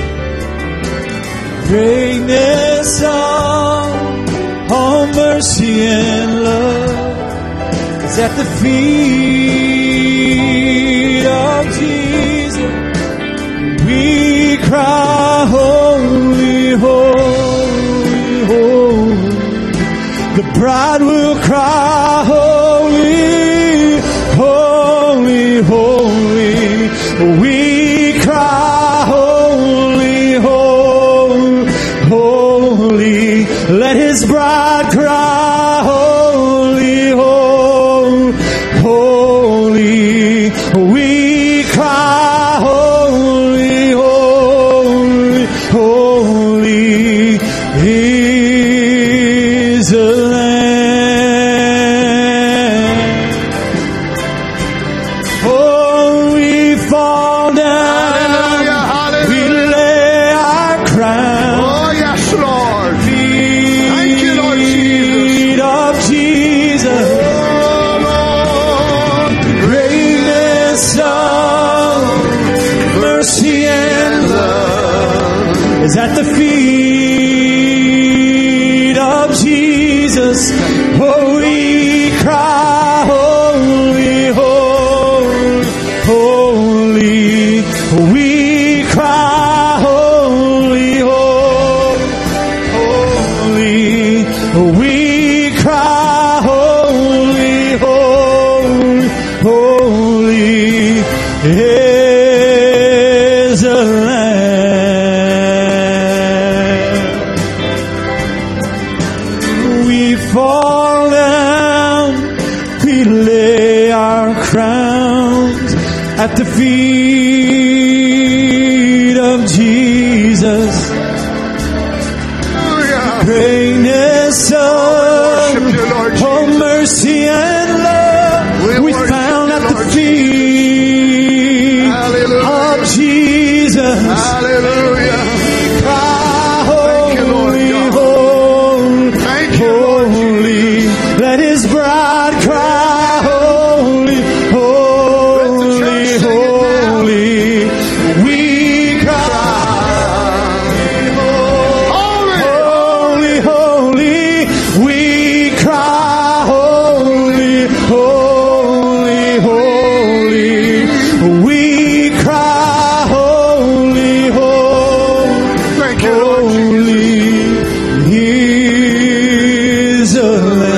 Greatness of all mercy and love is at the feet of Jesus. We cry, holy, holy, holy. The bride will cry, holy, holy, holy. We is the Lamb. Oh, we fall down. Hallelujah, hallelujah. We lay our crown. Oh, yes, Lord. Feet Thank you, Lord Jesus. of Jesus. Oh, Lord. Greatness of mercy and love is at the feet of Jesus. Oh, we cry, holy, holy, holy. We cry, holy, holy, holy. We cry, holy, holy, holy is the Lamb. We fall down, we lay our crowns at the feet of Jesus. Hallelujah. Greatness of worship you, Lord oh, mercy and love We we worship found you, at Lord the feet Hallelujah. of Jesus. Hallelujah. Cry, Thank you, Lord holy, God. holy, Thank you, Lord holy. Let His bride cry, holy, holy, church sing it now. holy. We cry, holy, holy. We cry, holy, holy, holy. We cry, holy, holy. Thank you, Lord Jesus. Holy is the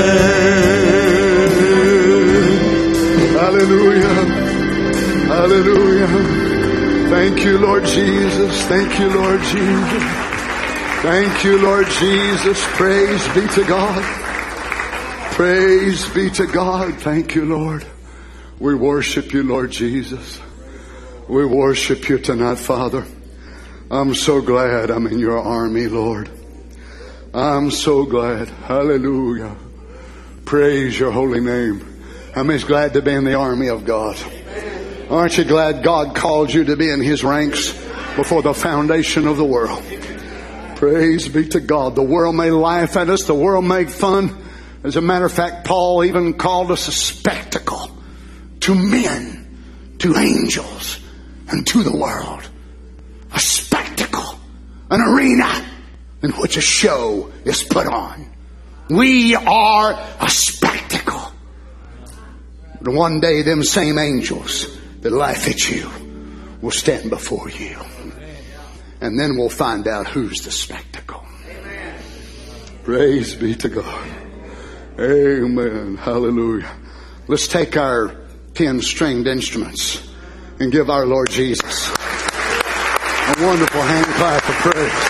Lamb. Hallelujah. Hallelujah. Thank you, Lord Jesus. Thank you, Lord Jesus. Thank you, Lord Jesus. Praise be to God. Praise be to God. Thank you, Lord. We worship you, Lord Jesus. We worship you tonight, Father. I'm so glad I'm in your army, Lord. I'm so glad. Hallelujah. Praise your holy name. How many's glad to be in the army of God? Aren't you glad God called you to be in His ranks before the foundation of the world? Praise be to God. The world may laugh at us. The world make fun. As a matter of fact, Paul even called us a spectacle to men, to angels, and to the world. A spectacle, an arena in which a show is put on. We are a spectacle. But one day them same angels that laugh at you will stand before you. And then we'll find out who's the spectacle. Praise be to God. Amen. Hallelujah. Let's take our ten-stringed instruments and give our Lord Jesus a wonderful hand clap of praise.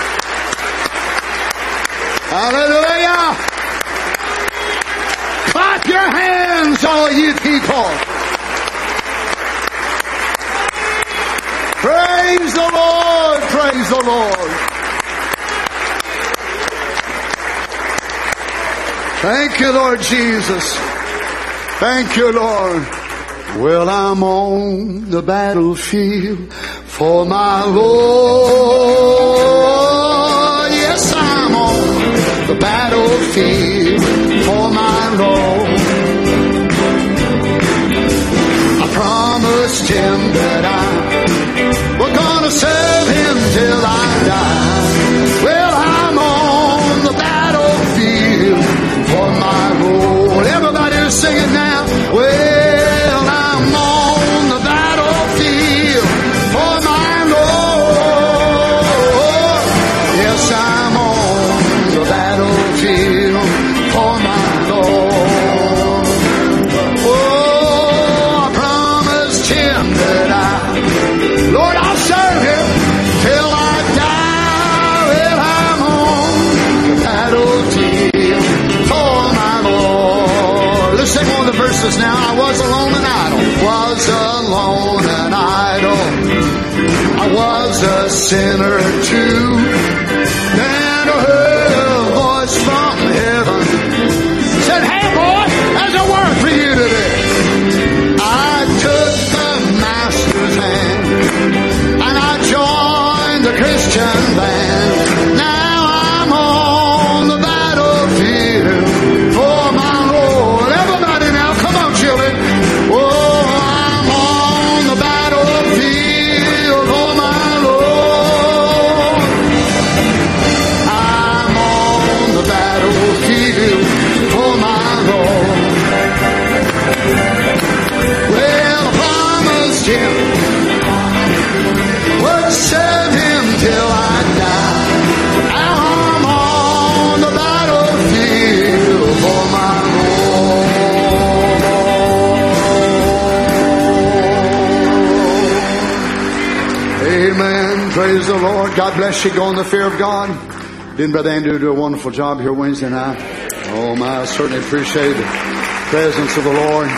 Hallelujah. Clap your hands, all you people. Praise the Lord. Praise the Lord. Thank you, Lord Jesus. Thank you, Lord. Well, I'm on the battlefield for my Lord. Yes, I'm on the battlefield for my Lord. I promised Him that I was gonna serve Him till I die. Well, I'm on the battlefield for my Lord. Everybody sing it now. Well, I'm on the battlefield for my Lord. Yes, I'm on the battlefield for my Lord. Oh, I promised Him that I, Lord, I'll serve Him till I die. Well, I'm on the battlefield for my Lord. Let's sing one of the verses now. I was alone and idle. Was alone and idle. I was a sinner too. Then I heard a voice from heaven. Praise the Lord. God bless you. Go in the fear of God. Didn't Brother Andrew do a wonderful job here Wednesday night? Oh my, I certainly appreciate the presence of the Lord.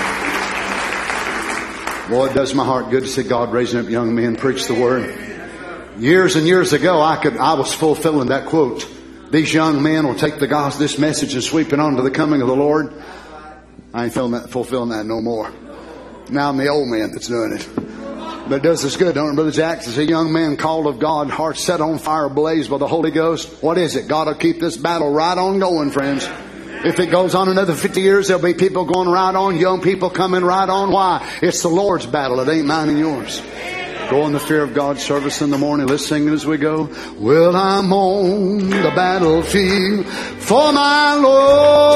Boy, it does my heart good to see God raising up young men preach the Word. Years and years ago, I could, I was fulfilling that quote. These young men will take the gospel, this message, and sweep it on to the coming of the Lord. I ain't feeling that, fulfilling that no more. Now I'm the old man that's doing it. But it does us good, don't it, Brother Jack? As a young man called of God, heart set on fire, ablaze by the Holy Ghost. What is it? God will keep this battle right on going, friends. If it goes on another fifty years, there'll be people going right on, young people coming right on. Why? It's the Lord's battle. It ain't mine and yours. Go in the fear of God service in the morning. Let's sing it as we go. Well, I'm on the battlefield for my Lord.